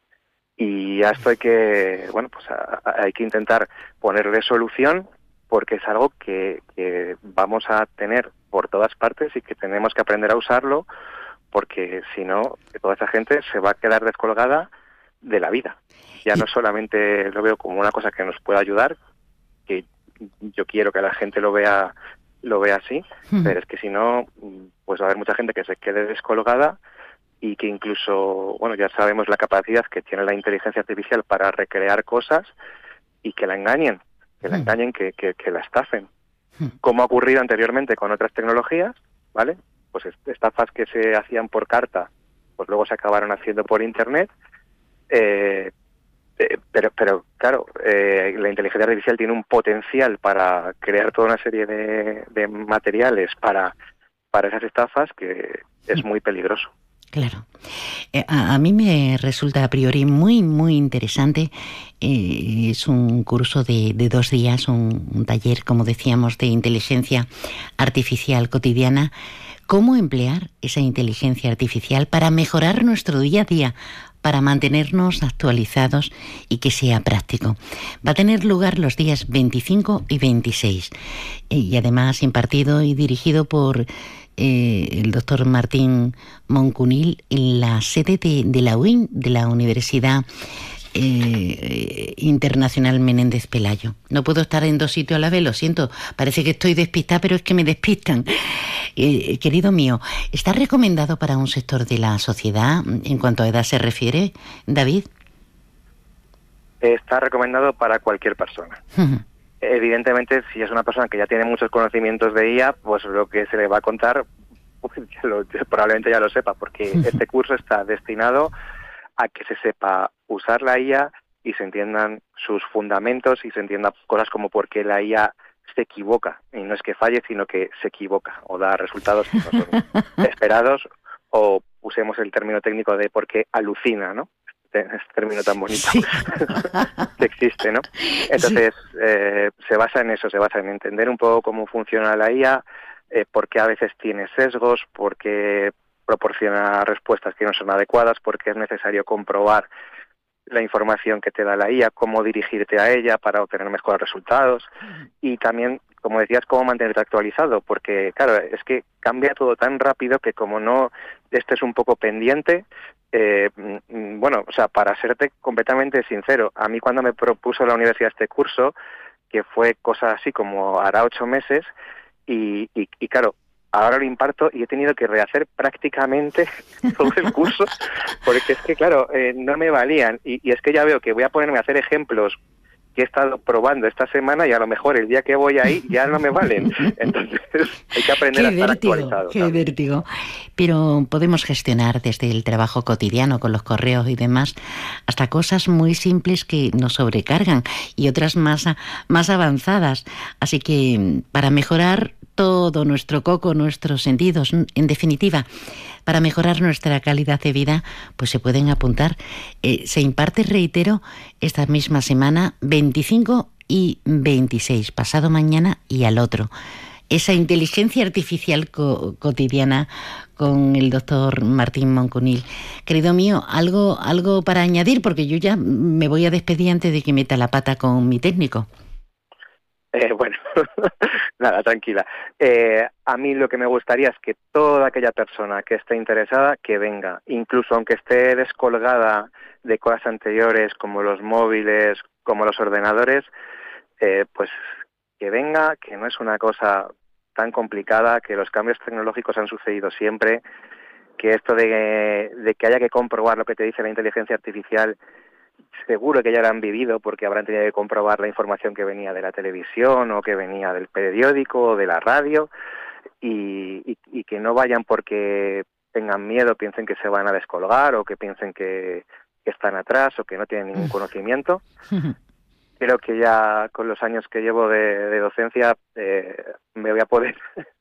Y a esto hay que, bueno, pues a, a, hay que intentar ponerle solución, porque es algo que, que vamos a tener por todas partes y que tenemos que aprender a usarlo, porque si no, toda esa gente se va a quedar descolgada de la vida. Ya no solamente lo veo como una cosa que nos pueda ayudar, que yo quiero que la gente lo vea lo vea así, uh-huh. pero es que si no, pues va a haber mucha gente que se quede descolgada y que incluso, bueno, ya sabemos la capacidad que tiene la inteligencia artificial para recrear cosas y que la engañen. que la engañen, que, que, que la estafen. Como ha ocurrido anteriormente con otras tecnologías, ¿vale? Pues estafas que se hacían por carta, pues luego se acabaron haciendo por Internet, eh, eh, pero, pero claro, eh, la inteligencia artificial tiene un potencial para crear toda una serie de, de materiales para, para esas estafas que es muy peligroso. Claro. Eh, a, a mí me resulta a priori muy, muy interesante. Eh, es un curso de, de dos días, un, un taller, como decíamos, de inteligencia artificial cotidiana. ¿Cómo emplear esa inteligencia artificial para mejorar nuestro día a día, para mantenernos actualizados y que sea práctico? Va a tener lugar los días veinticinco y veintiséis. Eh, y además impartido y dirigido por Eh, el doctor Martín Moncunil en la sede de, de la U I N, de la Universidad eh, Internacional Menéndez Pelayo. No puedo estar en dos sitios a la vez, lo siento, parece que estoy despistada, pero es que me despistan. Eh, querido mío, ¿está recomendado para un sector de la sociedad en cuanto a edad se refiere, David? Está recomendado para cualquier persona. Uh-huh. evidentemente, si es una persona que ya tiene muchos conocimientos de I A, pues lo que se le va a contar pues, ya lo, probablemente ya lo sepa, porque este curso está destinado a que se sepa usar la I A y se entiendan sus fundamentos y se entiendan cosas como por qué la I A se equivoca, y no es que falle, sino que se equivoca o da resultados que no son esperados, o usemos el término técnico de por qué alucina, ¿no? Este, este término tan bonito sí. que existe, ¿no? Entonces, sí. eh, se basa en eso, se basa en entender un poco cómo funciona la I A, eh, por qué a veces tiene sesgos, por qué proporciona respuestas que no son adecuadas, por qué es necesario comprobar la información que te da la I A, cómo dirigirte a ella para obtener mejores resultados y también, como decías, cómo mantenerte actualizado, porque claro, es que cambia todo tan rápido que como no estés un poco pendiente, eh, bueno, o sea, para serte completamente sincero, a mí cuando me propuso la universidad este curso, que fue cosa así como hará ocho meses, y, y, y claro, ahora lo imparto y he tenido que rehacer prácticamente todo el curso, porque es que, claro, eh, no me valían. Y, y es que ya veo que voy a ponerme a hacer ejemplos que he estado probando esta semana y a lo mejor el día que voy ahí ya no me valen. Entonces hay que aprender qué a estar vértigo, actualizado. Qué ¿sabes? vértigo. Pero podemos gestionar desde el trabajo cotidiano con los correos y demás hasta cosas muy simples que nos sobrecargan y otras más, más avanzadas. Así que para mejorar todo nuestro coco, nuestros sentidos, en definitiva, para mejorar nuestra calidad de vida, pues se pueden apuntar. Eh, se imparte, reitero, esta misma semana, veinticinco y veintiséis, pasado mañana y al otro. Esa inteligencia artificial co- cotidiana con el doctor Martín Moncunil. Querido mío, algo, algo para añadir, porque yo ya me voy a despedir antes de que meta la pata con mi técnico. Eh, bueno, nada, tranquila. Eh, a mí lo que me gustaría es que toda aquella persona que esté interesada, que venga, incluso aunque esté descolgada de cosas anteriores como los móviles, como los ordenadores, eh, pues que venga, que no es una cosa tan complicada, que los cambios tecnológicos han sucedido siempre, que esto de, de que haya que comprobar lo que te dice la inteligencia artificial, seguro que ya lo han vivido porque habrán tenido que comprobar la información que venía de la televisión o que venía del periódico o de la radio y, y, y que no vayan porque tengan miedo, piensen que se van a descolgar o que piensen que, que están atrás o que no tienen ningún conocimiento. Creo que ya con los años que llevo de, de docencia eh, me voy a poder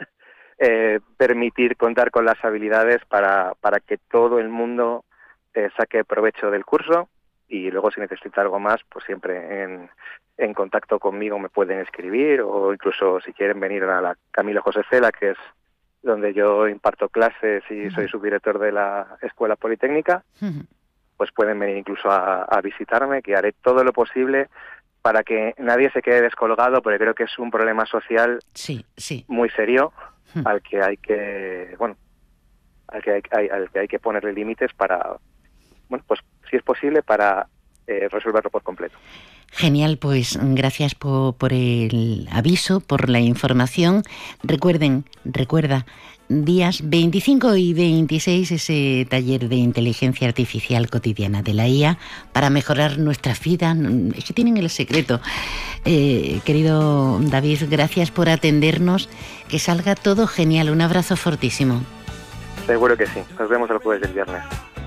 eh, permitir contar con las habilidades para, para que todo el mundo eh, saque provecho del curso. Y luego si necesita algo más, pues siempre en, en contacto conmigo me pueden escribir o incluso si quieren venir a la Camilo José Cela, que es donde yo imparto clases y soy subdirector de la Escuela Politécnica, pues pueden venir incluso a, a visitarme, que haré todo lo posible para que nadie se quede descolgado, porque creo que es un problema social sí, sí. muy serio al que hay que, bueno, al que hay, al que hay que ponerle límites para, bueno, pues si es posible, para eh, resolverlo por completo. Genial, pues gracias por, por el aviso, por la información. Recuerden, recuerda, días veinticinco y veintiséis ese taller de inteligencia artificial cotidiana de la I A para mejorar nuestra vida. Es que tienen el secreto. Eh, querido David, gracias por atendernos. Que salga todo genial. Un abrazo fortísimo. Seguro que sí. Nos vemos el jueves del viernes.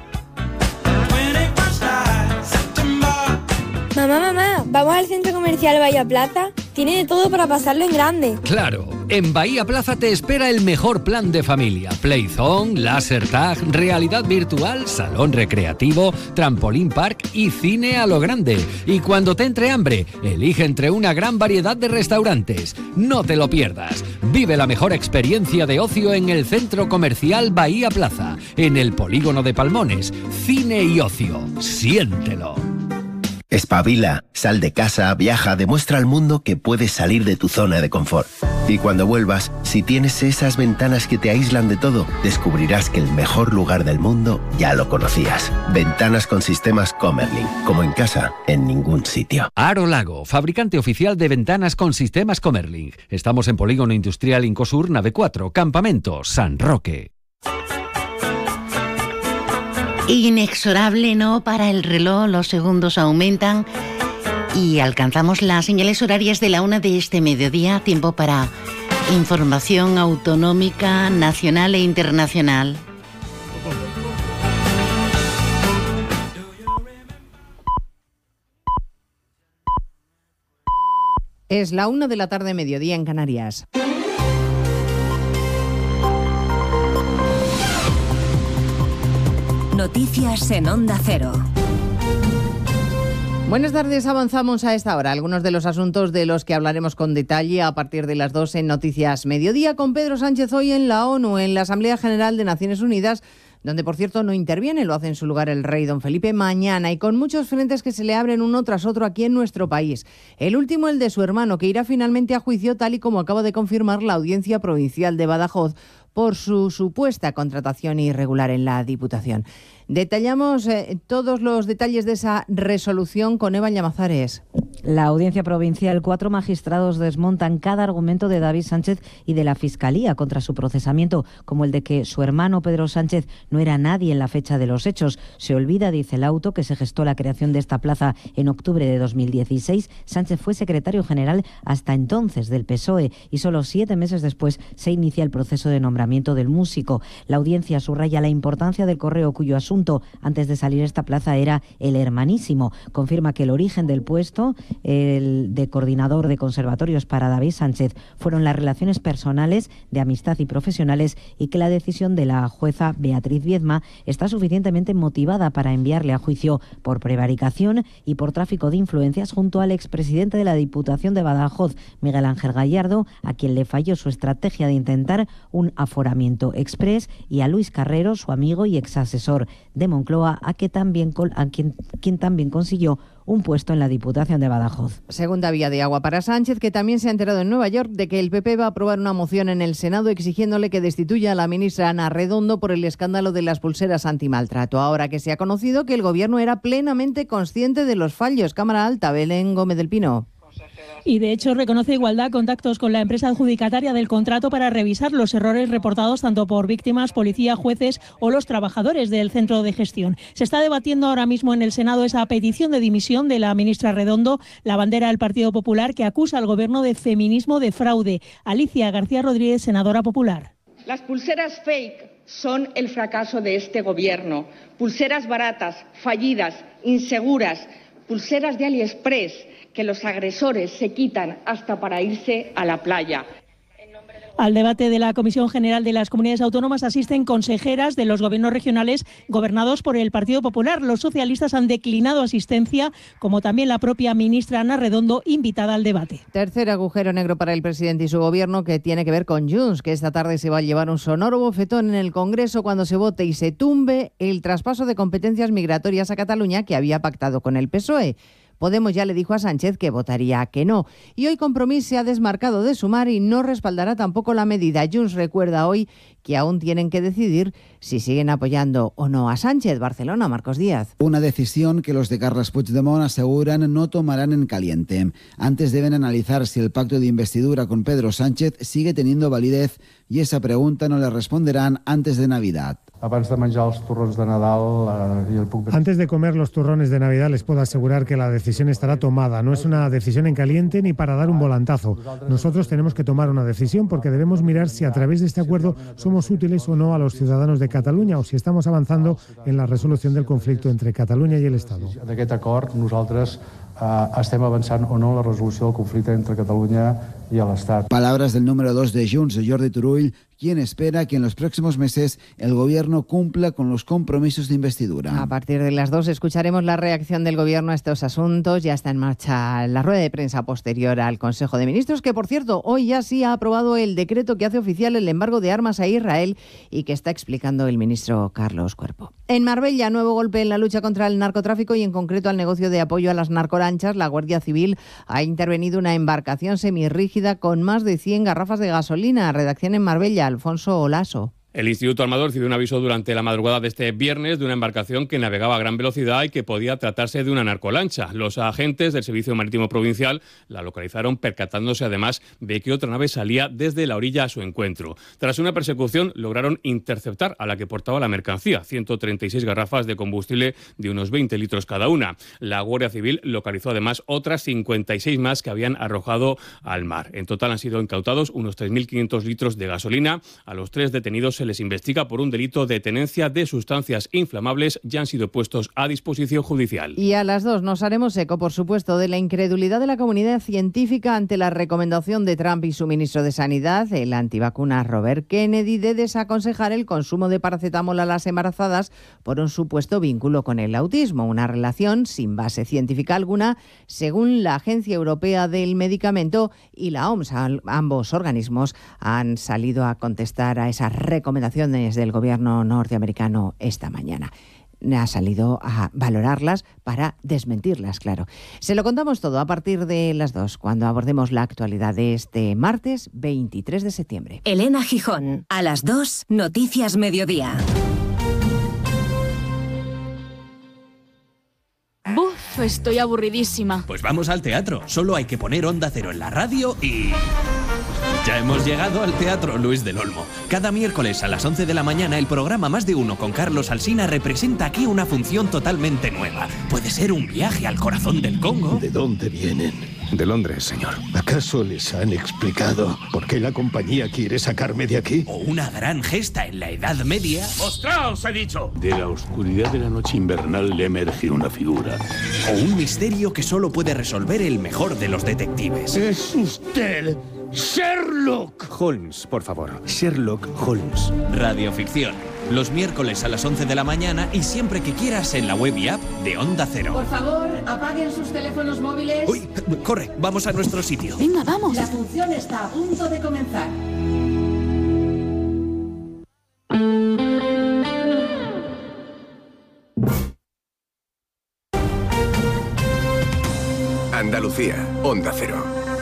Mamá, mamá, ¿vamos al centro comercial Bahía Plaza? Tiene de todo para pasarlo en grande. Claro, en Bahía Plaza te espera el mejor plan de familia. Playzone, Laser Tag, realidad virtual, salón recreativo, trampolín park y cine a lo grande. Y cuando te entre hambre, elige entre una gran variedad de restaurantes. No te lo pierdas. Vive la mejor experiencia de ocio en el centro comercial Bahía Plaza, en el polígono de Palmones. Cine y ocio. Siéntelo. Espabila, sal de casa, viaja, demuestra al mundo que puedes salir de tu zona de confort. Y cuando vuelvas, si tienes esas ventanas que te aíslan de todo, descubrirás que el mejor lugar del mundo ya lo conocías. Ventanas con sistemas Comerlin, como en casa, en ningún sitio. Aro Lago, fabricante oficial de ventanas con sistemas Comerlin. Estamos en Polígono Industrial Incosur, nave cuatro, Campamento, San Roque. Inexorable, ¿no? Para el reloj, los segundos aumentan Y alcanzamos las señales horarias de la una de este mediodía, tiempo para información autonómica, nacional e internacional. Es la una de la tarde, mediodía en Canarias. Noticias en Onda Cero. Buenas tardes, avanzamos a esta hora. Algunos de los asuntos de los que hablaremos con detalle a partir de las dos en Noticias Mediodía con Pedro Sánchez hoy en la ONU, en la Asamblea General de Naciones Unidas, donde por cierto no interviene, lo hace en su lugar el rey don Felipe mañana, y con muchos frentes que se le abren uno tras otro aquí en nuestro país. El último, el de su hermano, que irá finalmente a juicio, tal y como acaba de confirmar la Audiencia Provincial de Badajoz, por su supuesta contratación irregular en la Diputación. Detallamos eh, todos los detalles de esa resolución con Eva Llamazares. La Audiencia Provincial, cuatro magistrados desmontan cada argumento de David Sánchez y de la Fiscalía contra su procesamiento, como el de que su hermano Pedro Sánchez no era nadie en la fecha de los hechos. Se olvida, dice el auto, que se gestó la creación de esta plaza en octubre de dos mil dieciséis. Sánchez fue secretario general hasta entonces del P S O E y solo siete meses después se inicia el proceso de nombramiento del músico. La audiencia subraya la importancia del correo, cuyo asunto antes de salir a esta plaza era el hermanísimo. Confirma que el origen del puesto, el de coordinador de conservatorios para David Sánchez, fueron las relaciones personales, de amistad y profesionales, y que la decisión de la jueza Beatriz Viedma está suficientemente motivada para enviarle a juicio por prevaricación y por tráfico de influencias junto al expresidente de la Diputación de Badajoz, Miguel Ángel Gallardo, a quien le falló su estrategia de intentar un aforamiento exprés, y a Luis Carrero, su amigo y exasesor de Moncloa, a, que también, a quien, quien también consiguió un puesto en la Diputación de Badajoz. Segunda vía de agua para Sánchez, que también se ha enterado en Nueva York de que el P P va a aprobar una moción en el Senado exigiéndole que destituya a la ministra Ana Redondo por el escándalo de las pulseras antimaltrato. Ahora que se ha conocido que el Gobierno era plenamente consciente de los fallos. Cámara Alta, Belén Gómez del Pino. Y de hecho reconoce Igualdad contactos con la empresa adjudicataria del contrato para revisar los errores reportados tanto por víctimas, policía, jueces o los trabajadores del centro de gestión. Se está debatiendo ahora mismo en el Senado esa petición de dimisión de la ministra Redondo, la bandera del Partido Popular, que acusa al Gobierno de feminismo de fraude. Alicia García Rodríguez, senadora popular. Las pulseras fake son el fracaso de este Gobierno. Pulseras baratas, fallidas, inseguras, pulseras de AliExpress que los agresores se quitan hasta para irse a la playa. Al debate de la Comisión General de las Comunidades Autónomas asisten consejeras de los gobiernos regionales gobernados por el Partido Popular. Los socialistas han declinado asistencia, como también la propia ministra Ana Redondo, invitada al debate. Tercer agujero negro para el presidente y su gobierno, que tiene que ver con Junts, que esta tarde se va a llevar un sonoro bofetón en el Congreso cuando se vote y se tumbe el traspaso de competencias migratorias a Cataluña que había pactado con el P S O E. Podemos ya le dijo a Sánchez que votaría que no. Y hoy Compromís se ha desmarcado de Sumar y no respaldará tampoco la medida. Junts recuerda hoy que aún tienen que decidir si siguen apoyando o no a Sánchez. Barcelona, Marcos Díaz. Una decisión que los de Carles Puigdemont aseguran no tomarán en caliente. Antes deben analizar si el pacto de investidura con Pedro Sánchez sigue teniendo validez, y esa pregunta no le responderán antes de Navidad. Antes de comer los turrones de Navidad les puedo asegurar que la decisión estará tomada. No es una decisión en caliente ni para dar un volantazo. Nosotros tenemos que tomar una decisión porque debemos mirar si a través de este acuerdo somos útiles o no a los ciudadanos de Cataluña, o si estamos avanzando en la resolución del conflicto entre Cataluña y el Estado. D'aquest acord, nosaltres eh, estem avançant o no en la resolució del conflicte entre Catalunya y el Estado. Palabras del número dos de Junts, Jordi Turull, quien espera que en los próximos meses el Gobierno cumpla con los compromisos de investidura. A partir de las dos escucharemos la reacción del Gobierno a estos asuntos. Ya está en marcha la rueda de prensa posterior al Consejo de Ministros, que por cierto hoy ya sí ha aprobado el decreto que hace oficial el embargo de armas a Israel y que está explicando el ministro Carlos Cuerpo. En Marbella, nuevo golpe en la lucha contra el narcotráfico y en concreto al negocio de apoyo a las narcolanchas. La Guardia Civil ha intervenido una embarcación semirrígida con más de cien garrafas de gasolina. Redacción en Marbella, Alfonso Olaso. El Instituto Armador recibió un aviso durante la madrugada de este viernes de una embarcación que navegaba a gran velocidad y que podía tratarse de una narcolancha. Los agentes del Servicio Marítimo Provincial la localizaron, percatándose además de que otra nave salía desde la orilla a su encuentro. Tras una persecución lograron interceptar a la que portaba la mercancía, ciento treinta y seis garrafas de combustible de unos veinte litros cada una. La Guardia Civil localizó además otras cincuenta y seis más que habían arrojado al mar. En total han sido incautados unos tres mil quinientos litros de gasolina. A los tres detenidos se les investiga por un delito de tenencia de sustancias inflamables. Ya han sido puestos a disposición judicial. Y a las dos nos haremos eco, por supuesto, de la incredulidad de la comunidad científica ante la recomendación de Trump y su ministro de Sanidad, el antivacuna Robert Kennedy, de desaconsejar el consumo de paracetamol a las embarazadas por un supuesto vínculo con el autismo, una relación sin base científica alguna, según la Agencia Europea del Medicamento y la O M S. Ambos organismos han salido a contestar a esas recomendaciones del gobierno norteamericano esta mañana. Ha salido a valorarlas para desmentirlas, claro. Se lo contamos todo a partir de las dos, cuando abordemos la actualidad de este martes veintitrés de septiembre. Elena Gijón, a las dos, Noticias Mediodía. Buf, estoy aburridísima. Pues vamos al teatro. Solo hay que poner Onda Cero en la radio y... Ya hemos llegado al Teatro Luis del Olmo. Cada miércoles a las once de la mañana el programa Más de Uno con Carlos Alsina representa aquí una función totalmente nueva. Puede ser un viaje al corazón del Congo. ¿De dónde vienen? De Londres, señor. ¿Acaso les han explicado por qué la compañía quiere sacarme de aquí? O una gran gesta en la Edad Media. ¡Mostraos, he dicho! De la oscuridad de la noche invernal le emerge una figura. O un misterio que solo puede resolver el mejor de los detectives. ¡Es usted! ¡Sherlock! Holmes, por favor. Sherlock Holmes. Radioficción. Los miércoles a las once de la mañana y siempre que quieras en la web y app de Onda Cero. Por favor, apaguen sus teléfonos móviles. Uy, corre, vamos a nuestro sitio. Venga, vamos. La función está a punto de comenzar. Andalucía, Onda Cero.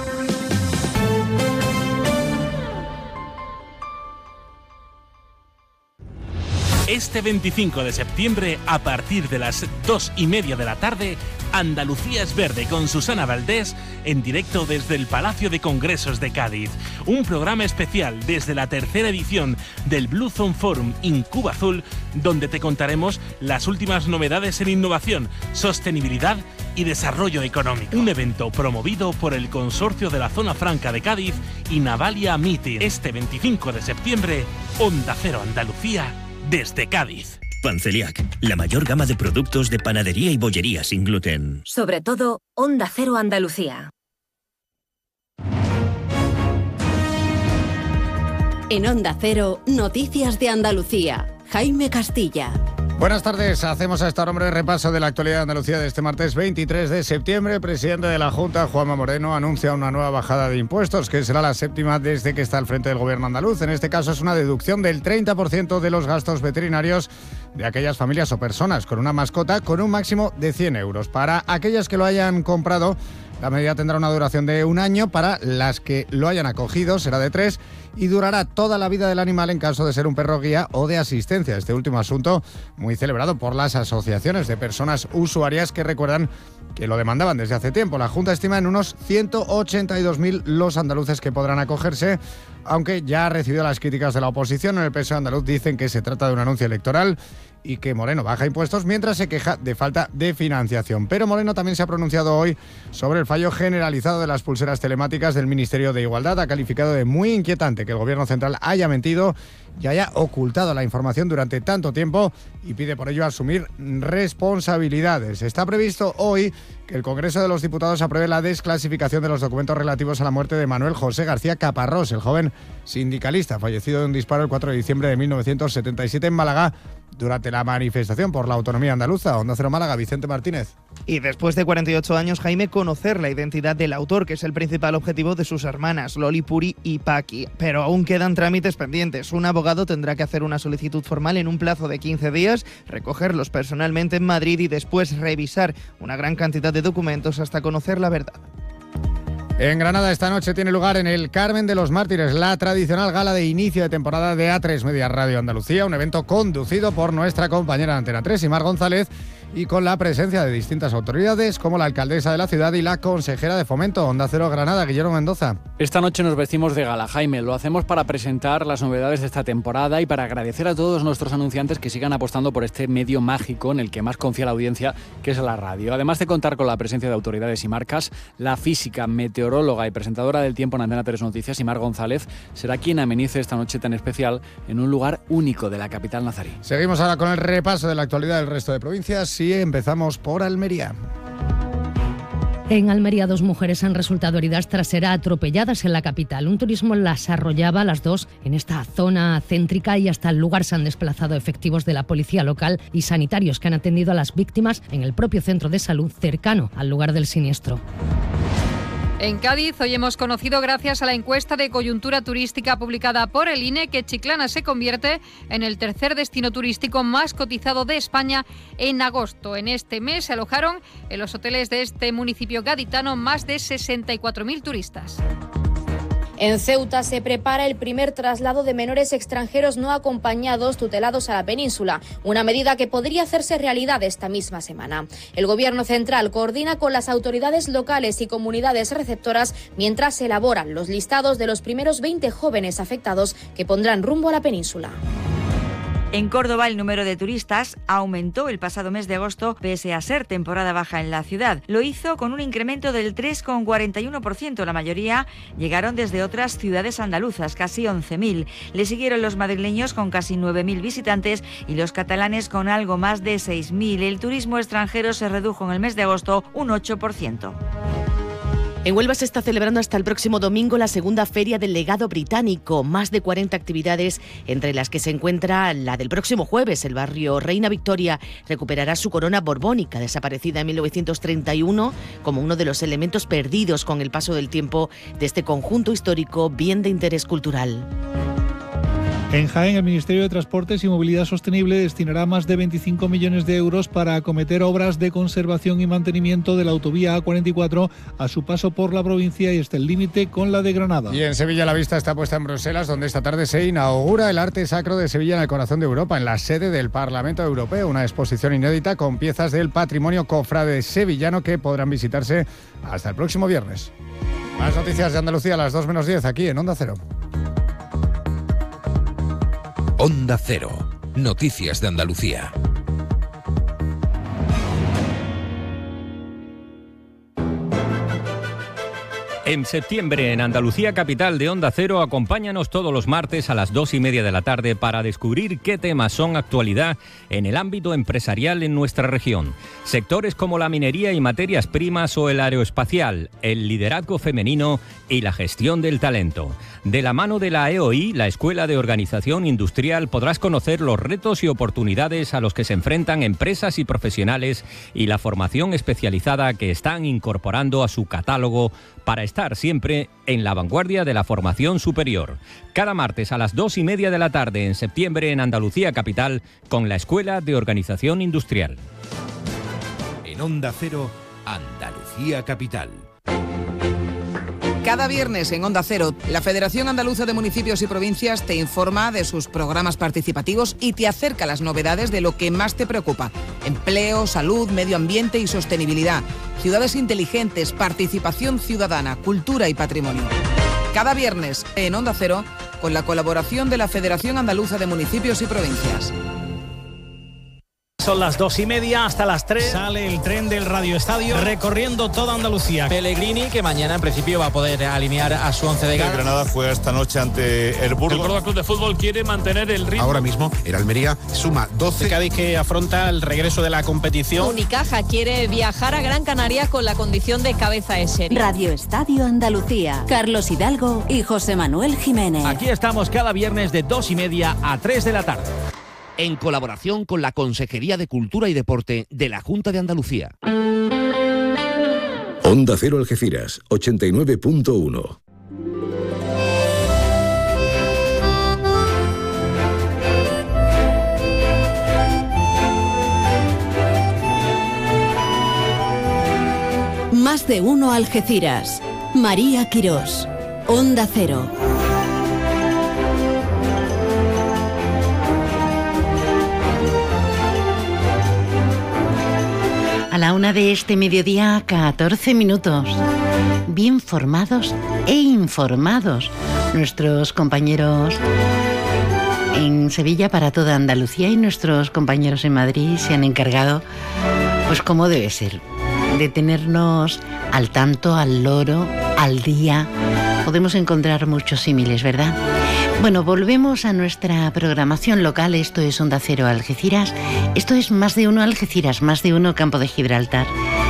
Este veinticinco de septiembre, a partir de las dos y media de la tarde, Andalucía es Verde con Susana Valdés en directo desde el Palacio de Congresos de Cádiz. Un programa especial desde la tercera edición del Blue Zone Forum Incuba Azul, donde te contaremos las últimas novedades en innovación, sostenibilidad y desarrollo económico. Un evento promovido por el Consorcio de la Zona Franca de Cádiz y Navalia Meeting. Este veinticinco de septiembre, Onda Cero Andalucía, desde Cádiz. Panceliac, la mayor gama de productos de panadería y bollería sin gluten. Sobre todo, Onda Cero Andalucía. En Onda Cero, Noticias de Andalucía. Jaime Castilla. Buenas tardes, hacemos a esta hora un repaso de la actualidad de Andalucía de este martes veintitrés de septiembre. El presidente de la Junta, Juanma Moreno, anuncia una nueva bajada de impuestos, que será la séptima desde que está al frente del gobierno andaluz. En este caso es una deducción del treinta por ciento de los gastos veterinarios de aquellas familias o personas con una mascota, con un máximo de cien euros. Para aquellas que lo hayan comprado, la medida tendrá una duración de un año. Para las que lo hayan acogido será de tres y durará toda la vida del animal en caso de ser un perro guía o de asistencia. Este último asunto muy celebrado por las asociaciones de personas usuarias que recuerdan que lo demandaban desde hace tiempo. La Junta estima en unos ciento ochenta y dos mil los andaluces que podrán acogerse, aunque ya ha recibido las críticas de la oposición. En el P S O E andaluz dicen que se trata de un anuncio electoral y que Moreno baja impuestos mientras se queja de falta de financiación. Pero Moreno también se ha pronunciado hoy sobre el fallo generalizado de las pulseras telemáticas del Ministerio de Igualdad. Ha calificado de muy inquietante que el Gobierno central haya mentido y haya ocultado la información durante tanto tiempo y pide por ello asumir responsabilidades. Está previsto hoy que el Congreso de los Diputados apruebe la desclasificación de los documentos relativos a la muerte de Manuel José García Caparrós, el joven sindicalista fallecido de un disparo el cuatro de diciembre de mil novecientos setenta y siete en Málaga durante la manifestación por la autonomía andaluza. Onda Cero Málaga, Vicente Martínez. Y después de cuarenta y ocho años, Jaime, conocer la identidad del autor, que es el principal objetivo de sus hermanas, Loli, Puri y Paqui. Pero aún quedan trámites pendientes. Un abogado tendrá que hacer una solicitud formal en un plazo de quince días, recogerlos personalmente en Madrid y después revisar una gran cantidad de documentos hasta conocer la verdad. En Granada esta noche tiene lugar en el Carmen de los Mártires la tradicional gala de inicio de temporada de A tres Media Radio Andalucía, un evento conducido por nuestra compañera de Antena tres, Imar González, y con la presencia de distintas autoridades como la alcaldesa de la ciudad y la consejera de Fomento. Onda Cero Granada, Guillermo Mendoza. Esta noche nos vestimos de gala, Jaime. Lo hacemos para presentar las novedades de esta temporada y para agradecer a todos nuestros anunciantes que sigan apostando por este medio mágico en el que más confía la audiencia, que es la radio. Además de contar con la presencia de autoridades y marcas, la física, meteoróloga y presentadora del tiempo en Antena tres Noticias, Imar González, será quien amenice esta noche tan especial en un lugar único de la capital nazarí. Seguimos ahora con el repaso de la actualidad del resto de provincias y empezamos por Almería. En Almería, dos mujeres han resultado heridas tras ser atropelladas en la capital. Un turismo las arrollaba, las dos, en esta zona céntrica, y hasta el lugar se han desplazado efectivos de la policía local y sanitarios que han atendido a las víctimas en el propio centro de salud cercano al lugar del siniestro. En Cádiz, hoy hemos conocido, gracias a la encuesta de coyuntura turística publicada por el I N E, que Chiclana se convierte en el tercer destino turístico más cotizado de España en agosto. En este mes se alojaron en los hoteles de este municipio gaditano más de sesenta y cuatro mil turistas. En Ceuta se prepara el primer traslado de menores extranjeros no acompañados tutelados a la península, una medida que podría hacerse realidad esta misma semana. El Gobierno central coordina con las autoridades locales y comunidades receptoras mientras se elaboran los listados de los primeros veinte jóvenes afectados que pondrán rumbo a la península. En Córdoba, el número de turistas aumentó el pasado mes de agosto pese a ser temporada baja en la ciudad. Lo hizo con un incremento del tres coma cuarenta y uno por ciento. La mayoría llegaron desde otras ciudades andaluzas, casi once mil. Le siguieron los madrileños con casi nueve mil visitantes y los catalanes con algo más de seis mil. El turismo extranjero se redujo en el mes de agosto un ocho por ciento. En Huelva se está celebrando hasta el próximo domingo la segunda Feria del Legado Británico. Más de cuarenta actividades, entre las que se encuentra la del próximo jueves. El barrio Reina Victoria recuperará su corona borbónica, desaparecida en mil novecientos treinta y uno, como uno de los elementos perdidos con el paso del tiempo de este conjunto histórico bien de interés cultural. En Jaén, el Ministerio de Transportes y Movilidad Sostenible destinará más de veinticinco millones de euros para acometer obras de conservación y mantenimiento de la autovía A cuarenta y cuatro a su paso por la provincia y hasta el límite con la de Granada. Y en Sevilla la vista está puesta en Bruselas, donde esta tarde se inaugura el Arte Sacro de Sevilla en el corazón de Europa, en la sede del Parlamento Europeo, una exposición inédita con piezas del patrimonio cofrade sevillano que podrán visitarse hasta el próximo viernes. Más noticias de Andalucía a las dos menos diez aquí en Onda Cero. Onda Cero. Noticias de Andalucía. En septiembre, en Andalucía Capital de Onda Cero, acompáñanos todos los martes a las dos y media de la tarde para descubrir qué temas son actualidad en el ámbito empresarial en nuestra región. Sectores como la minería y materias primas o el aeroespacial, el liderazgo femenino y la gestión del talento. De la mano de la E O I, la Escuela de Organización Industrial, podrás conocer los retos y oportunidades a los que se enfrentan empresas y profesionales y la formación especializada que están incorporando a su catálogo para estar siempre en la vanguardia de la formación superior. Cada martes a las dos y media de la tarde en septiembre en Andalucía Capital con la Escuela de Organización Industrial. En Onda Cero, Andalucía Capital. Cada viernes en Onda Cero, la Federación Andaluza de Municipios y Provincias te informa de sus programas participativos y te acerca las novedades de lo que más te preocupa: empleo, salud, medio ambiente y sostenibilidad, ciudades inteligentes, participación ciudadana, cultura y patrimonio. Cada viernes en Onda Cero, con la colaboración de la Federación Andaluza de Municipios y Provincias. Son las dos y media, hasta las tres sale el tren del Radio Estadio recorriendo toda Andalucía. Pellegrini, que mañana en principio va a poder alinear a su once de gala. El Granada fue esta noche ante el Burgos. El Córdoba Club de Fútbol quiere mantener el ritmo. Ahora mismo el Almería suma doce. El Cádiz, que afronta el regreso de la competición. Unicaja quiere viajar a Gran Canaria con la condición de cabeza de serie. Radio Estadio Andalucía. Carlos Hidalgo y José Manuel Jiménez. Aquí estamos cada viernes de dos y media a tres de la tarde. En colaboración con la Consejería de Cultura y Deporte de la Junta de Andalucía. Onda Cero Algeciras, ochenta y nueve punto uno. Más de uno Algeciras. María Quirós, Onda Cero. A la una de este mediodía, catorce minutos. Bien formados e informados. Nuestros compañeros en Sevilla para toda Andalucía y nuestros compañeros en Madrid se han encargado, pues como debe ser, de tenernos al tanto, al loro, al día. Podemos encontrar muchos símiles, ¿verdad? Bueno, volvemos a nuestra programación local. Esto es Onda Cero Algeciras. Esto es Más de Uno Algeciras, Más de Uno Campo de Gibraltar.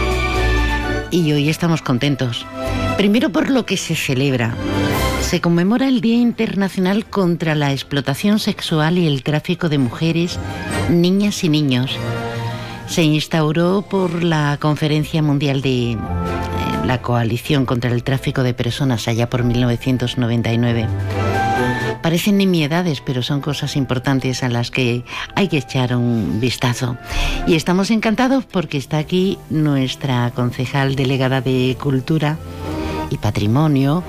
Y hoy estamos contentos. Primero por lo que se celebra. Se conmemora el Día Internacional contra la Explotación Sexual y el Tráfico de Mujeres, Niñas y Niños. Se instauró por la Conferencia Mundial de eh, la Coalición contra el Tráfico de Personas allá por mil novecientos noventa y nueve. Parecen nimiedades, pero son cosas importantes a las que hay que echar un vistazo. Y estamos encantados porque está aquí nuestra concejal delegada de Cultura y Patrimonio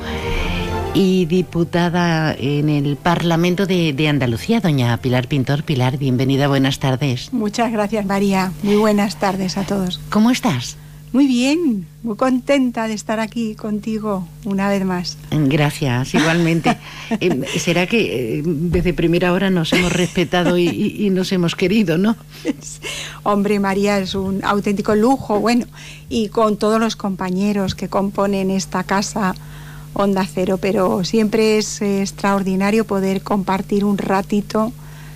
y diputada en el Parlamento de, de Andalucía, doña Pilar Pintor. Pilar, bienvenida, buenas tardes. Muchas gracias, María. Muy buenas tardes a todos. ¿Cómo estás? Muy bien, muy contenta de estar aquí contigo una vez más. Gracias, igualmente. eh, ¿Será que eh, desde primera hora nos hemos respetado y, y, y nos hemos querido, no? Hombre, María, es un auténtico lujo, bueno, y con todos los compañeros que componen esta casa Onda Cero, pero siempre es eh, extraordinario poder compartir un ratito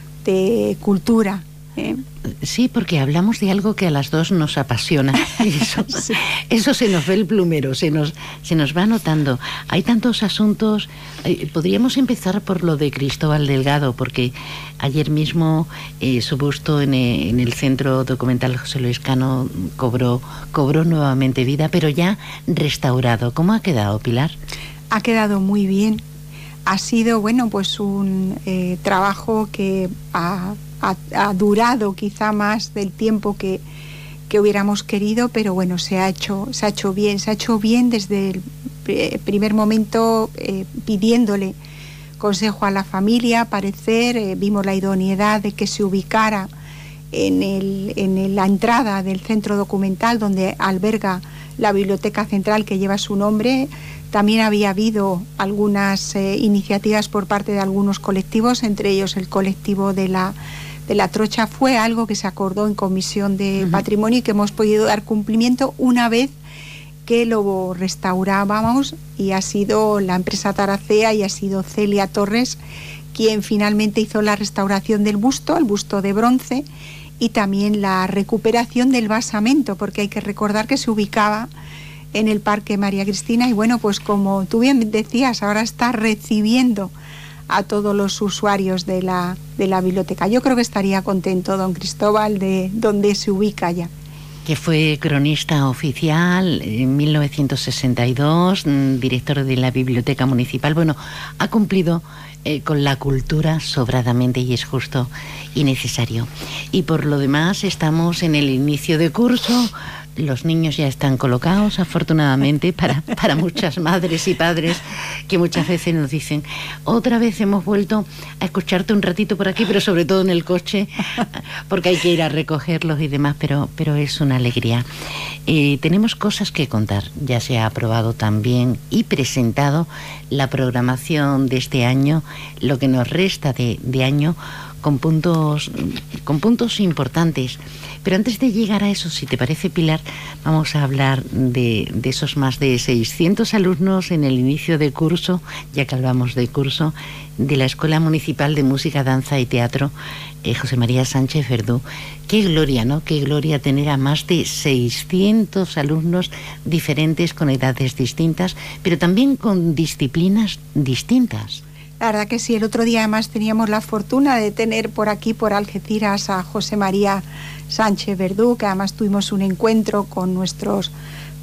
de cultura. ¿eh? Sí, porque hablamos de algo que a las dos nos apasiona. Eso, sí. Eso se nos ve el plumero, se nos, se nos va notando. Hay tantos asuntos. Eh, podríamos empezar por lo de Cristóbal Delgado, porque ayer mismo eh, su busto en, eh, en el Centro Documental José Luis Cano cobró, cobró nuevamente vida, pero ya restaurado. ¿Cómo ha quedado, Pilar? Ha quedado muy bien. Ha sido, bueno, pues un eh, trabajo que ha, ha, ha durado quizá más del tiempo que, que hubiéramos querido, pero bueno, se ha hecho, se ha hecho bien. Se ha hecho bien desde el eh, primer momento eh, pidiéndole consejo a la familia, parecer, eh, vimos la idoneidad de que se ubicara en, el, en el, la entrada del centro documental donde alberga la biblioteca central que lleva su nombre. También había habido algunas eh, iniciativas por parte de algunos colectivos, entre ellos el colectivo de la, de la Trocha. Fue algo que se acordó en Comisión de uh-huh. Patrimonio y que hemos podido dar cumplimiento una vez que lo restaurábamos, y ha sido la empresa Taracea y ha sido Celia Torres quien finalmente hizo la restauración del busto, el busto de bronce, y también la recuperación del basamento, porque hay que recordar que se ubicaba en el Parque María Cristina y bueno, pues como tú bien decías, ahora está recibiendo a todos los usuarios de la, de la biblioteca. Yo creo que estaría contento don Cristóbal de donde se ubica ya. Que fue cronista oficial en mil novecientos sesenta y dos, director de la Biblioteca Municipal. Bueno, ha cumplido eh, con la cultura sobradamente y es justo y necesario. Y por lo demás estamos en el inicio de curso. Los niños ya están colocados, afortunadamente, para, para muchas madres y padres que muchas veces nos dicen, otra vez hemos vuelto a escucharte un ratito por aquí, pero sobre todo en el coche, porque hay que ir a recogerlos y demás, pero, pero es una alegría. Eh, tenemos cosas que contar. Ya se ha aprobado también y presentado la programación de este año, lo que nos resta de, de año, con puntos, con puntos importantes. Pero antes de llegar a eso, si te parece, Pilar, vamos a hablar de, de esos más de seiscientos alumnos en el inicio de curso, ya que hablamos de curso, de la Escuela Municipal de Música, Danza y Teatro eh, José María Sánchez Verdú. Qué gloria, ¿no? Qué gloria tener a más de seiscientos alumnos diferentes, con edades distintas, pero también con disciplinas distintas. La verdad que sí, el otro día además teníamos la fortuna de tener por aquí, por Algeciras, a José María Sánchez Verdú, que además tuvimos un encuentro con nuestros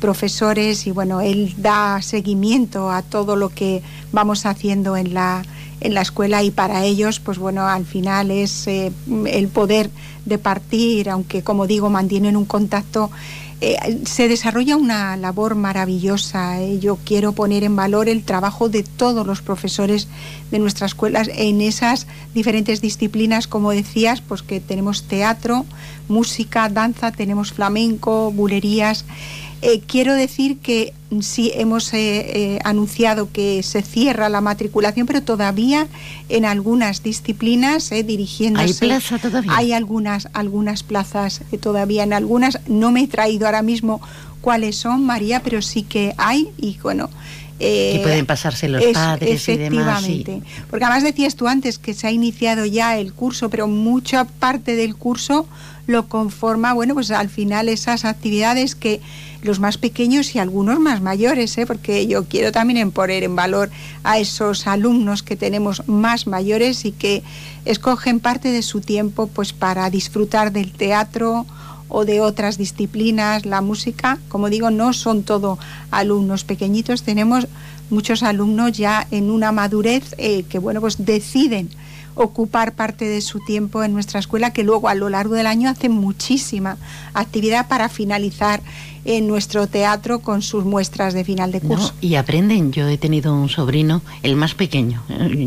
profesores y bueno, él da seguimiento a todo lo que vamos haciendo en la, en la escuela, y para ellos, pues bueno, al final es eh, el poder de partir, aunque como digo, mantienen un contacto. Eh, se desarrolla una labor maravillosa. Eh. Yo quiero poner en valor el trabajo de todos los profesores de nuestras escuelas en esas diferentes disciplinas, como decías, pues que tenemos teatro, música, danza, tenemos flamenco, bulerías. Eh, quiero decir que sí hemos eh, eh, anunciado que se cierra la matriculación, pero todavía en algunas disciplinas, eh, dirigiéndose... ¿Hay plaza todavía? Hay algunas, algunas plazas eh, todavía en algunas. No me he traído ahora mismo cuáles son, María, pero sí que hay, y bueno... Eh, que pueden pasarse los es, padres y demás. Efectivamente. Sí. Porque además decías tú antes que se ha iniciado ya el curso, pero mucha parte del curso lo conforma, bueno, pues al final esas actividades que los más pequeños y algunos más mayores, ¿eh? Porque yo quiero también poner en valor a esos alumnos que tenemos más mayores y que escogen parte de su tiempo pues para disfrutar del teatro o de otras disciplinas, la música. Como digo, no son todo alumnos pequeñitos, tenemos muchos alumnos ya en una madurez eh, que bueno, pues deciden ocupar parte de su tiempo en nuestra escuela, que luego a lo largo del año hacen muchísima actividad para finalizar en nuestro teatro con sus muestras de final de curso. No, y aprenden. Yo he tenido un sobrino, el más pequeño,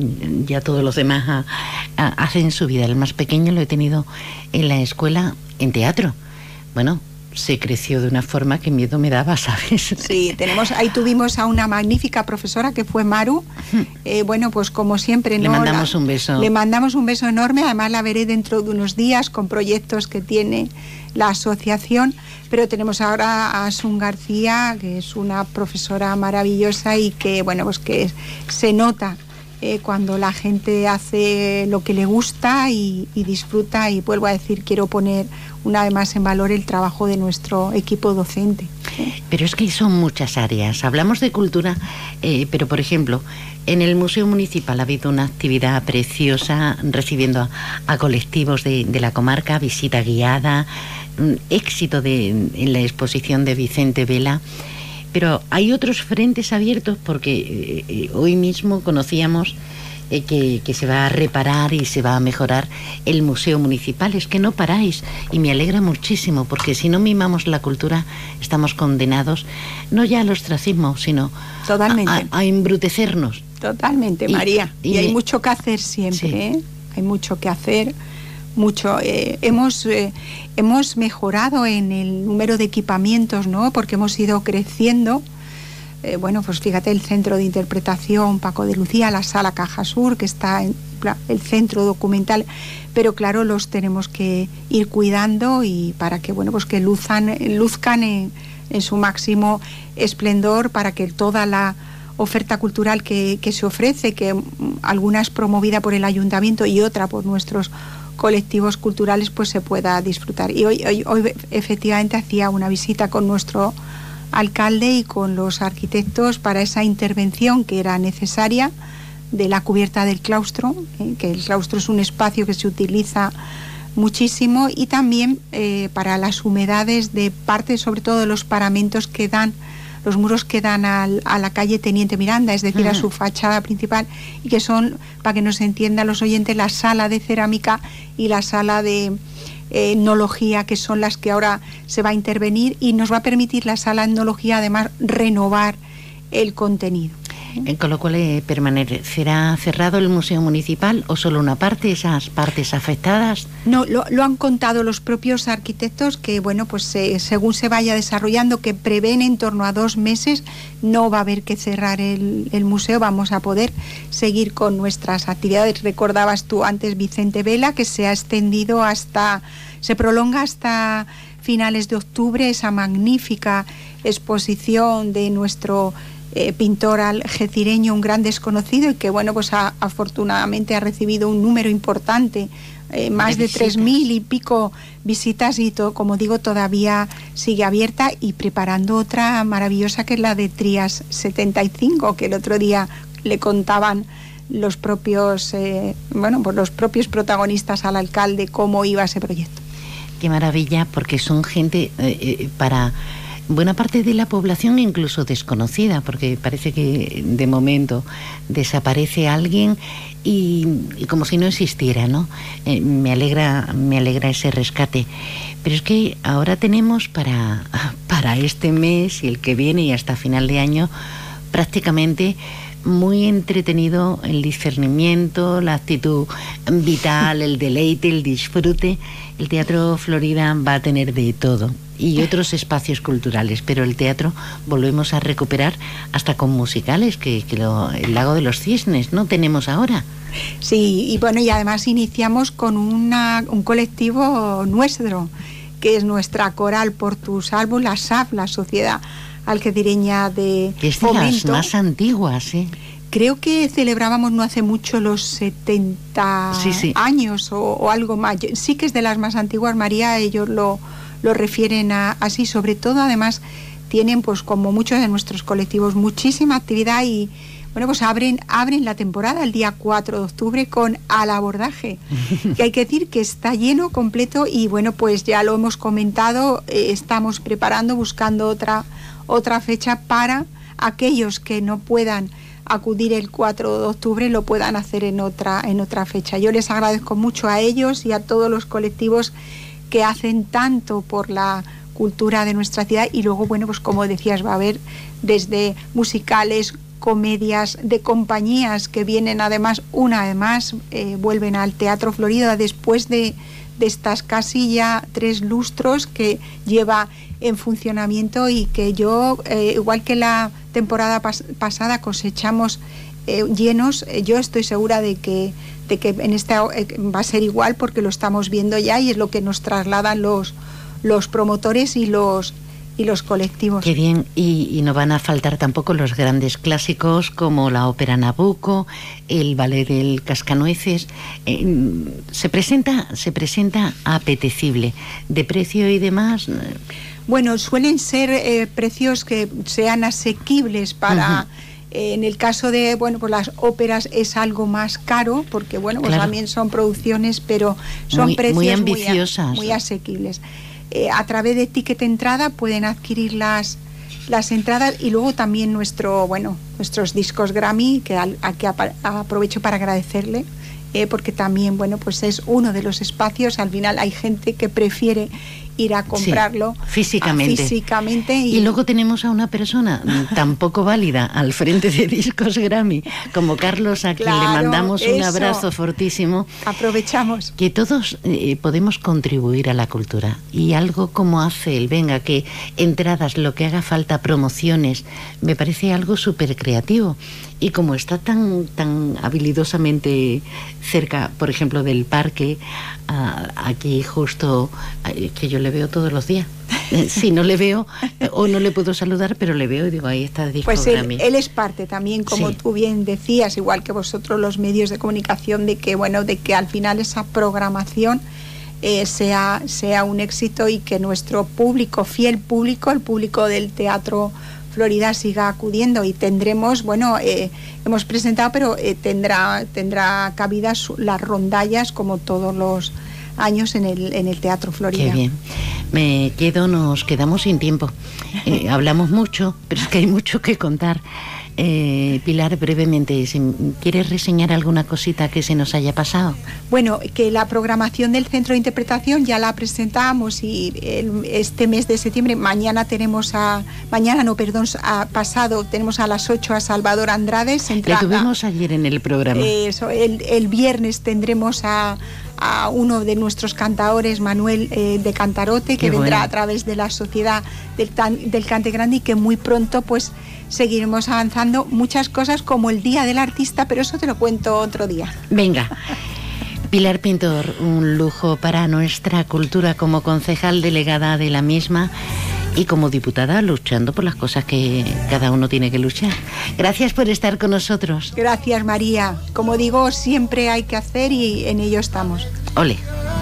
ya todos los demás a, a, hacen su vida, el más pequeño lo he tenido en la escuela en teatro. Bueno, se creció de una forma que miedo me daba, ¿sabes? Sí, tenemos, ahí tuvimos a una magnífica profesora que fue Maru. Eh, bueno, pues como siempre, le ¿no? mandamos la, un beso. Le mandamos un beso enorme, además la veré dentro de unos días con proyectos que tiene la asociación. Pero tenemos ahora a Asun García, que es una profesora maravillosa y que, bueno, pues que se nota Eh, cuando la gente hace lo que le gusta y, y disfruta, y vuelvo a decir, quiero poner una vez más en valor el trabajo de nuestro equipo docente. Pero es que son muchas áreas. Hablamos de cultura, eh, pero por ejemplo, en el Museo Municipal ha habido una actividad preciosa recibiendo a, a colectivos de, de la comarca, visita guiada, éxito de, en la exposición de Vicente Vela. Pero hay otros frentes abiertos porque eh, hoy mismo conocíamos eh, que, que se va a reparar y se va a mejorar el Museo Municipal. Es que no paráis y me alegra muchísimo, porque si no mimamos la cultura estamos condenados no ya al ostracismo, sino Totalmente. A, a embrutecernos. Totalmente, y, María. Y, y hay me... mucho que hacer siempre, sí. ¿eh? Hay mucho que hacer. Mucho. Eh, hemos, eh, hemos mejorado en el número de equipamientos, ¿no? Porque hemos ido creciendo. Eh, bueno, pues fíjate, el centro de interpretación Paco de Lucía, la sala Caja Sur, que está en el centro documental, pero claro, los tenemos que ir cuidando y para que, bueno, pues que luzcan, luzcan en, en su máximo esplendor, para que toda la oferta cultural que, que se ofrece, que alguna es promovida por el ayuntamiento y otra por nuestros colectivos culturales, pues se pueda disfrutar. Y hoy, hoy, hoy efectivamente hacía una visita con nuestro alcalde y con los arquitectos para esa intervención que era necesaria de la cubierta del claustro, eh, que el claustro es un espacio que se utiliza muchísimo, y también eh, para las humedades de parte, sobre todo de los paramentos que dan, los muros que dan al, a la calle Teniente Miranda, es decir, uh-huh. a su fachada principal, y que son, para que nos entiendan los oyentes, la sala de cerámica y la sala de eh, etnología, que son las que ahora se va a intervenir, y nos va a permitir la sala de etnología además renovar el contenido. Con lo cual, eh, ¿permanecerá cerrado el Museo Municipal o solo una parte, esas partes afectadas? No, lo, lo han contado los propios arquitectos, que bueno, pues eh, según se vaya desarrollando, que prevén en torno a dos meses, no va a haber que cerrar el, el museo, vamos a poder seguir con nuestras actividades. Recordabas tú antes Vicente Vela, que se ha extendido hasta, se prolonga hasta finales de octubre, esa magnífica exposición de nuestro Eh, pintor algecireño, un gran desconocido, y que bueno, pues ha, afortunadamente ha recibido un número importante, eh, más de, de tres mil y pico visitas, y to, como digo, todavía sigue abierta, y preparando otra maravillosa, que es la de Trías setenta y cinco, que el otro día le contaban los propios eh, bueno, pues los propios protagonistas al alcalde cómo iba ese proyecto. Qué maravilla, porque son gente eh, eh, para buena parte de la población incluso desconocida, porque parece que de momento desaparece alguien y, y como si no existiera, ¿no? Eh, me alegra, me alegra ese rescate. Pero es que ahora tenemos para, para este mes y el que viene y hasta final de año prácticamente muy entretenido el discernimiento, la actitud vital, el deleite, el disfrute. El Teatro Florida va a tener de todo y otros espacios culturales, pero el teatro volvemos a recuperar hasta con musicales, que, que lo, el Lago de los Cisnes, ¿no? Tenemos ahora. Sí, y bueno, y además iniciamos con una, un colectivo nuestro, que es nuestra coral Por tu Salvo, la S A F, la Sociedad Algecireña de que es de las más antiguas, ¿eh? Creo que celebrábamos no hace mucho los setenta sí, sí. años o, o algo más. Sí que es de las más antiguas, María, ellos lo, lo refieren a, así. Sobre todo, además, tienen, pues como muchos de nuestros colectivos, muchísima actividad y, bueno, pues abren, abren la temporada el día cuatro de octubre con Al Abordaje, que hay que decir que está lleno, completo y, bueno, pues ya lo hemos comentado, eh, estamos preparando, buscando otra, otra fecha para aquellos que no puedan acudir el cuatro de octubre, lo puedan hacer en otra, en otra fecha. Yo les agradezco mucho a ellos y a todos los colectivos que hacen tanto por la cultura de nuestra ciudad y luego, bueno, pues como decías, va a haber desde musicales, comedias de compañías que vienen además, una además, eh, vuelven al Teatro Florida después de, de estas casi ya tres lustros que lleva en funcionamiento y que yo, eh, igual que la temporada pas- pasada cosechamos eh, llenos, eh, yo estoy segura de que, de que en esta eh, va a ser igual porque lo estamos viendo ya y es lo que nos trasladan los, los promotores y los y los colectivos. Qué bien, y, y no van a faltar tampoco los grandes clásicos como la ópera Nabucco, el ballet del Cascanueces. Eh, se presenta, se presenta apetecible, de precio y demás. Bueno, suelen ser eh, precios que sean asequibles para... Uh-huh. Eh, en el caso de, bueno, pues las óperas es algo más caro, porque, bueno, pues claro, también son producciones, pero son muy, precios muy ambiciosas, muy, muy asequibles. Eh, a través de Ticket Entrada pueden adquirir las, las entradas y luego también nuestro, bueno, nuestros discos Grammy, que al, a que ap- aprovecho para agradecerle, eh, porque también, bueno, pues es uno de los espacios, al final hay gente que prefiere ir a comprarlo sí, físicamente. A, físicamente y... y luego tenemos a una persona tan poco válida al frente de Discos Grammy como Carlos, a quien claro, le mandamos eso. Un abrazo fortísimo. Aprovechamos. Que todos eh, podemos contribuir a la cultura y algo como hace el Venga, que entradas, lo que haga falta, promociones, me parece algo súper creativo. Y como está tan, tan habilidosamente cerca, por ejemplo, del parque, uh, aquí justo, uh, que yo le veo todos los días. Si no le veo, o no le puedo saludar, pero le veo y digo, ahí está Disco Pues Grammy. él, él es parte también, como sí. tú bien decías, igual que vosotros los medios de comunicación, de que, bueno, de que al final esa programación eh, sea, sea un éxito y que nuestro público, fiel público, el público del Teatro Florida siga acudiendo y tendremos, bueno, eh, hemos presentado, pero eh, tendrá tendrá cabida su, las rondallas como todos los años en el en el Teatro Florida. Qué bien. Me quedo, nos quedamos sin tiempo. Eh, hablamos mucho, pero es que hay mucho que contar. Eh, Pilar, brevemente, ¿quieres reseñar alguna cosita que se nos haya pasado? Bueno, que la programación del Centro de Interpretación ya la presentamos y el, este mes de septiembre, mañana tenemos a, mañana no, perdón, a, pasado tenemos a las ocho a Salvador Andrade. Le tuvimos ayer en el programa. Eso, el, el viernes tendremos a a uno de nuestros cantadores, Manuel eh, de Cantarote, que Qué vendrá bueno. a través de la Sociedad del, tan, del Cante Grande y que muy pronto pues seguiremos avanzando muchas cosas como el Día del Artista, pero eso te lo cuento otro día. Venga. Pilar Pintor, un lujo para nuestra cultura como concejal delegada de la misma y como diputada luchando por las cosas que cada uno tiene que luchar. Gracias por estar con nosotros. Gracias, María. Como digo, siempre hay que hacer y en ello estamos. Ole.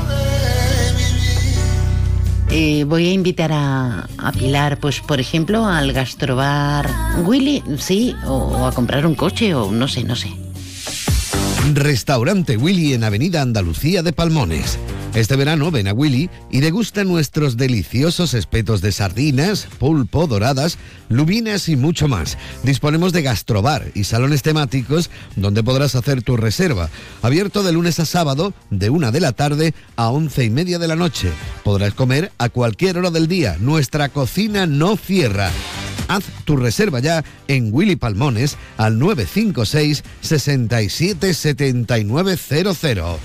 Eh, voy a invitar a, a Pilar, pues por ejemplo, al gastrobar Willy, sí, o, o a comprar un coche o no sé, no sé. Restaurante Willy en Avenida Andalucía de Palmones. Este verano ven a Willy y degusta nuestros deliciosos espetos de sardinas, pulpo, doradas, lubinas y mucho más. Disponemos de gastrobar y salones temáticos donde podrás hacer tu reserva. Abierto de lunes a sábado, de una de la tarde a once y media de la noche. Podrás comer a cualquier hora del día. Nuestra cocina no cierra. Haz tu reserva ya en Willy Palmones al nueve cinco seis, seis siete, siete nueve cero cero.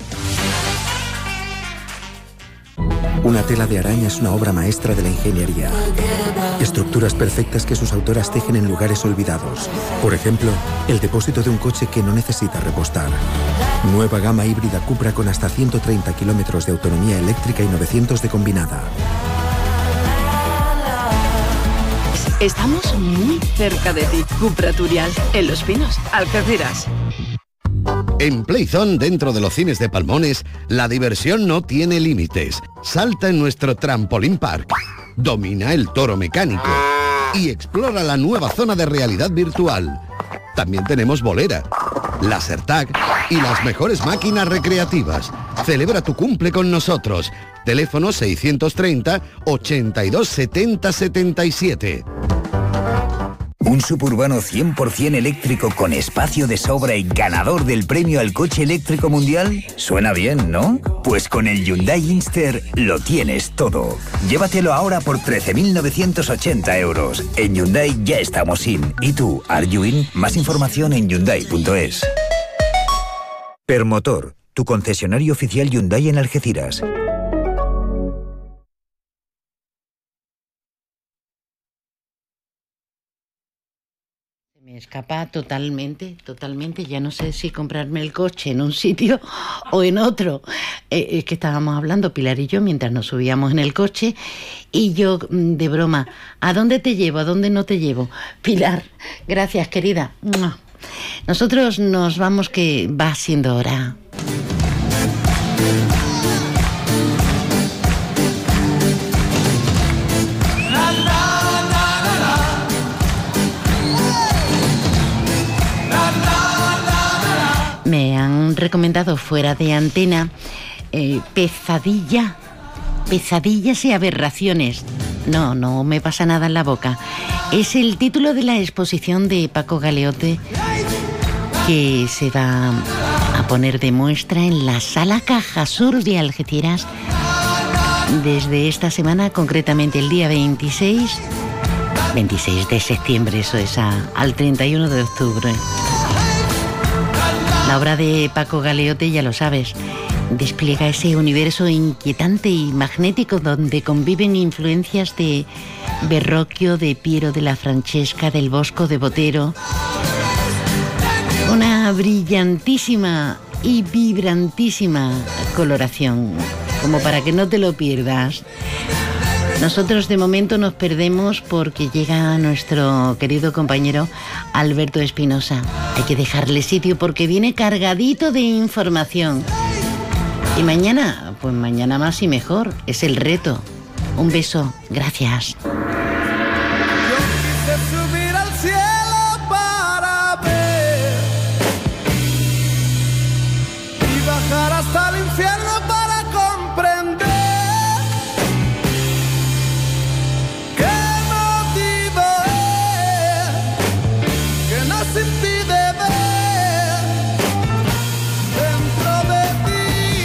Una tela de araña es una obra maestra de la ingeniería. Estructuras perfectas que sus autoras tejen en lugares olvidados. Por ejemplo, el depósito de un coche que no necesita repostar. Nueva gama híbrida Cupra con hasta ciento treinta kilómetros de autonomía eléctrica y novecientos de combinada. Estamos muy cerca de ti. Cupra Turial, en Los Pinos, Algeciras. En Playzone, dentro de los cines de Palmones, la diversión no tiene límites. Salta en nuestro Trampolín Park, domina el toro mecánico y explora la nueva zona de realidad virtual. También tenemos bolera, laser tag y las mejores máquinas recreativas. Celebra tu cumple con nosotros. Teléfono seiscientos treinta, ochenta y dos, setenta, setenta y siete. Un suburbano cien por ciento eléctrico con espacio de sobra y ganador del premio al coche eléctrico mundial. Suena bien, ¿no? Pues con el Hyundai Inster lo tienes todo. Llévatelo ahora por trece mil novecientos ochenta euros. En Hyundai ya estamos in. ¿Y tú, are you in? Más información en hyundai punto es. Permotor, tu concesionario oficial Hyundai en Algeciras. Me escapa totalmente, totalmente. Ya no sé si comprarme el coche en un sitio o en otro. Eh, es que estábamos hablando, Pilar y yo, mientras nos subíamos en el coche, y yo, de broma, ¿a dónde te llevo? ¿A dónde no te llevo? Pilar, gracias, querida. Nosotros nos vamos, que va siendo hora. Me han recomendado fuera de antena eh, pesadilla, pesadillas y aberraciones. No, no me pasa nada en la boca. Es el título de la exposición de Paco Galeote que se va a poner de muestra en la Sala Cajasur de Algeciras desde esta semana, concretamente el día veintiséis, veintiséis de septiembre, eso es, a, al treinta y uno de octubre. La obra de Paco Galeote, ya lo sabes, despliega ese universo inquietante y magnético donde conviven influencias de Verrocchio, de Piero della Francesca, del Bosco de Botero. Una brillantísima y vibrantísima coloración, como para que no te lo pierdas. Nosotros de momento nos perdemos porque llega nuestro querido compañero Alberto Espinosa. Hay que dejarle sitio porque viene cargadito de información. Y mañana, pues mañana más y mejor, es el reto. Un beso, gracias.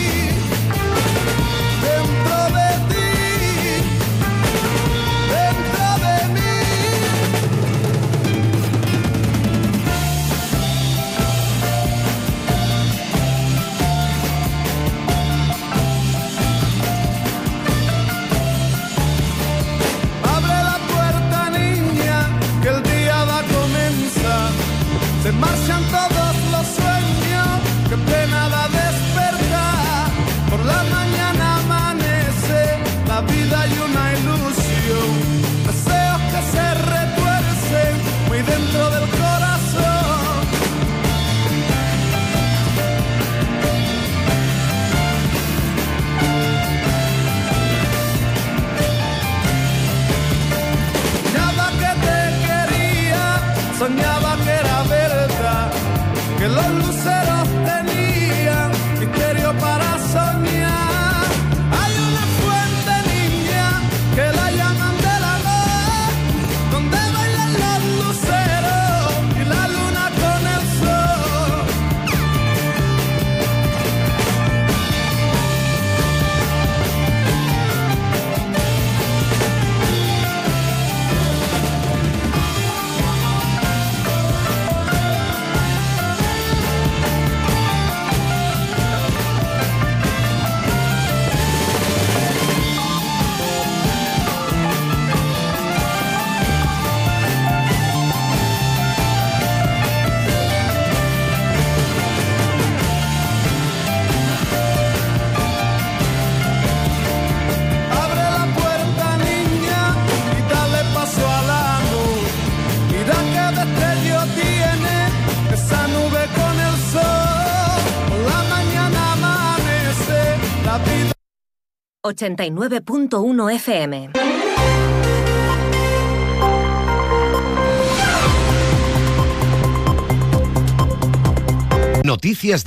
Dentro de ti, dentro ochenta y nueve punto uno F M. Noticias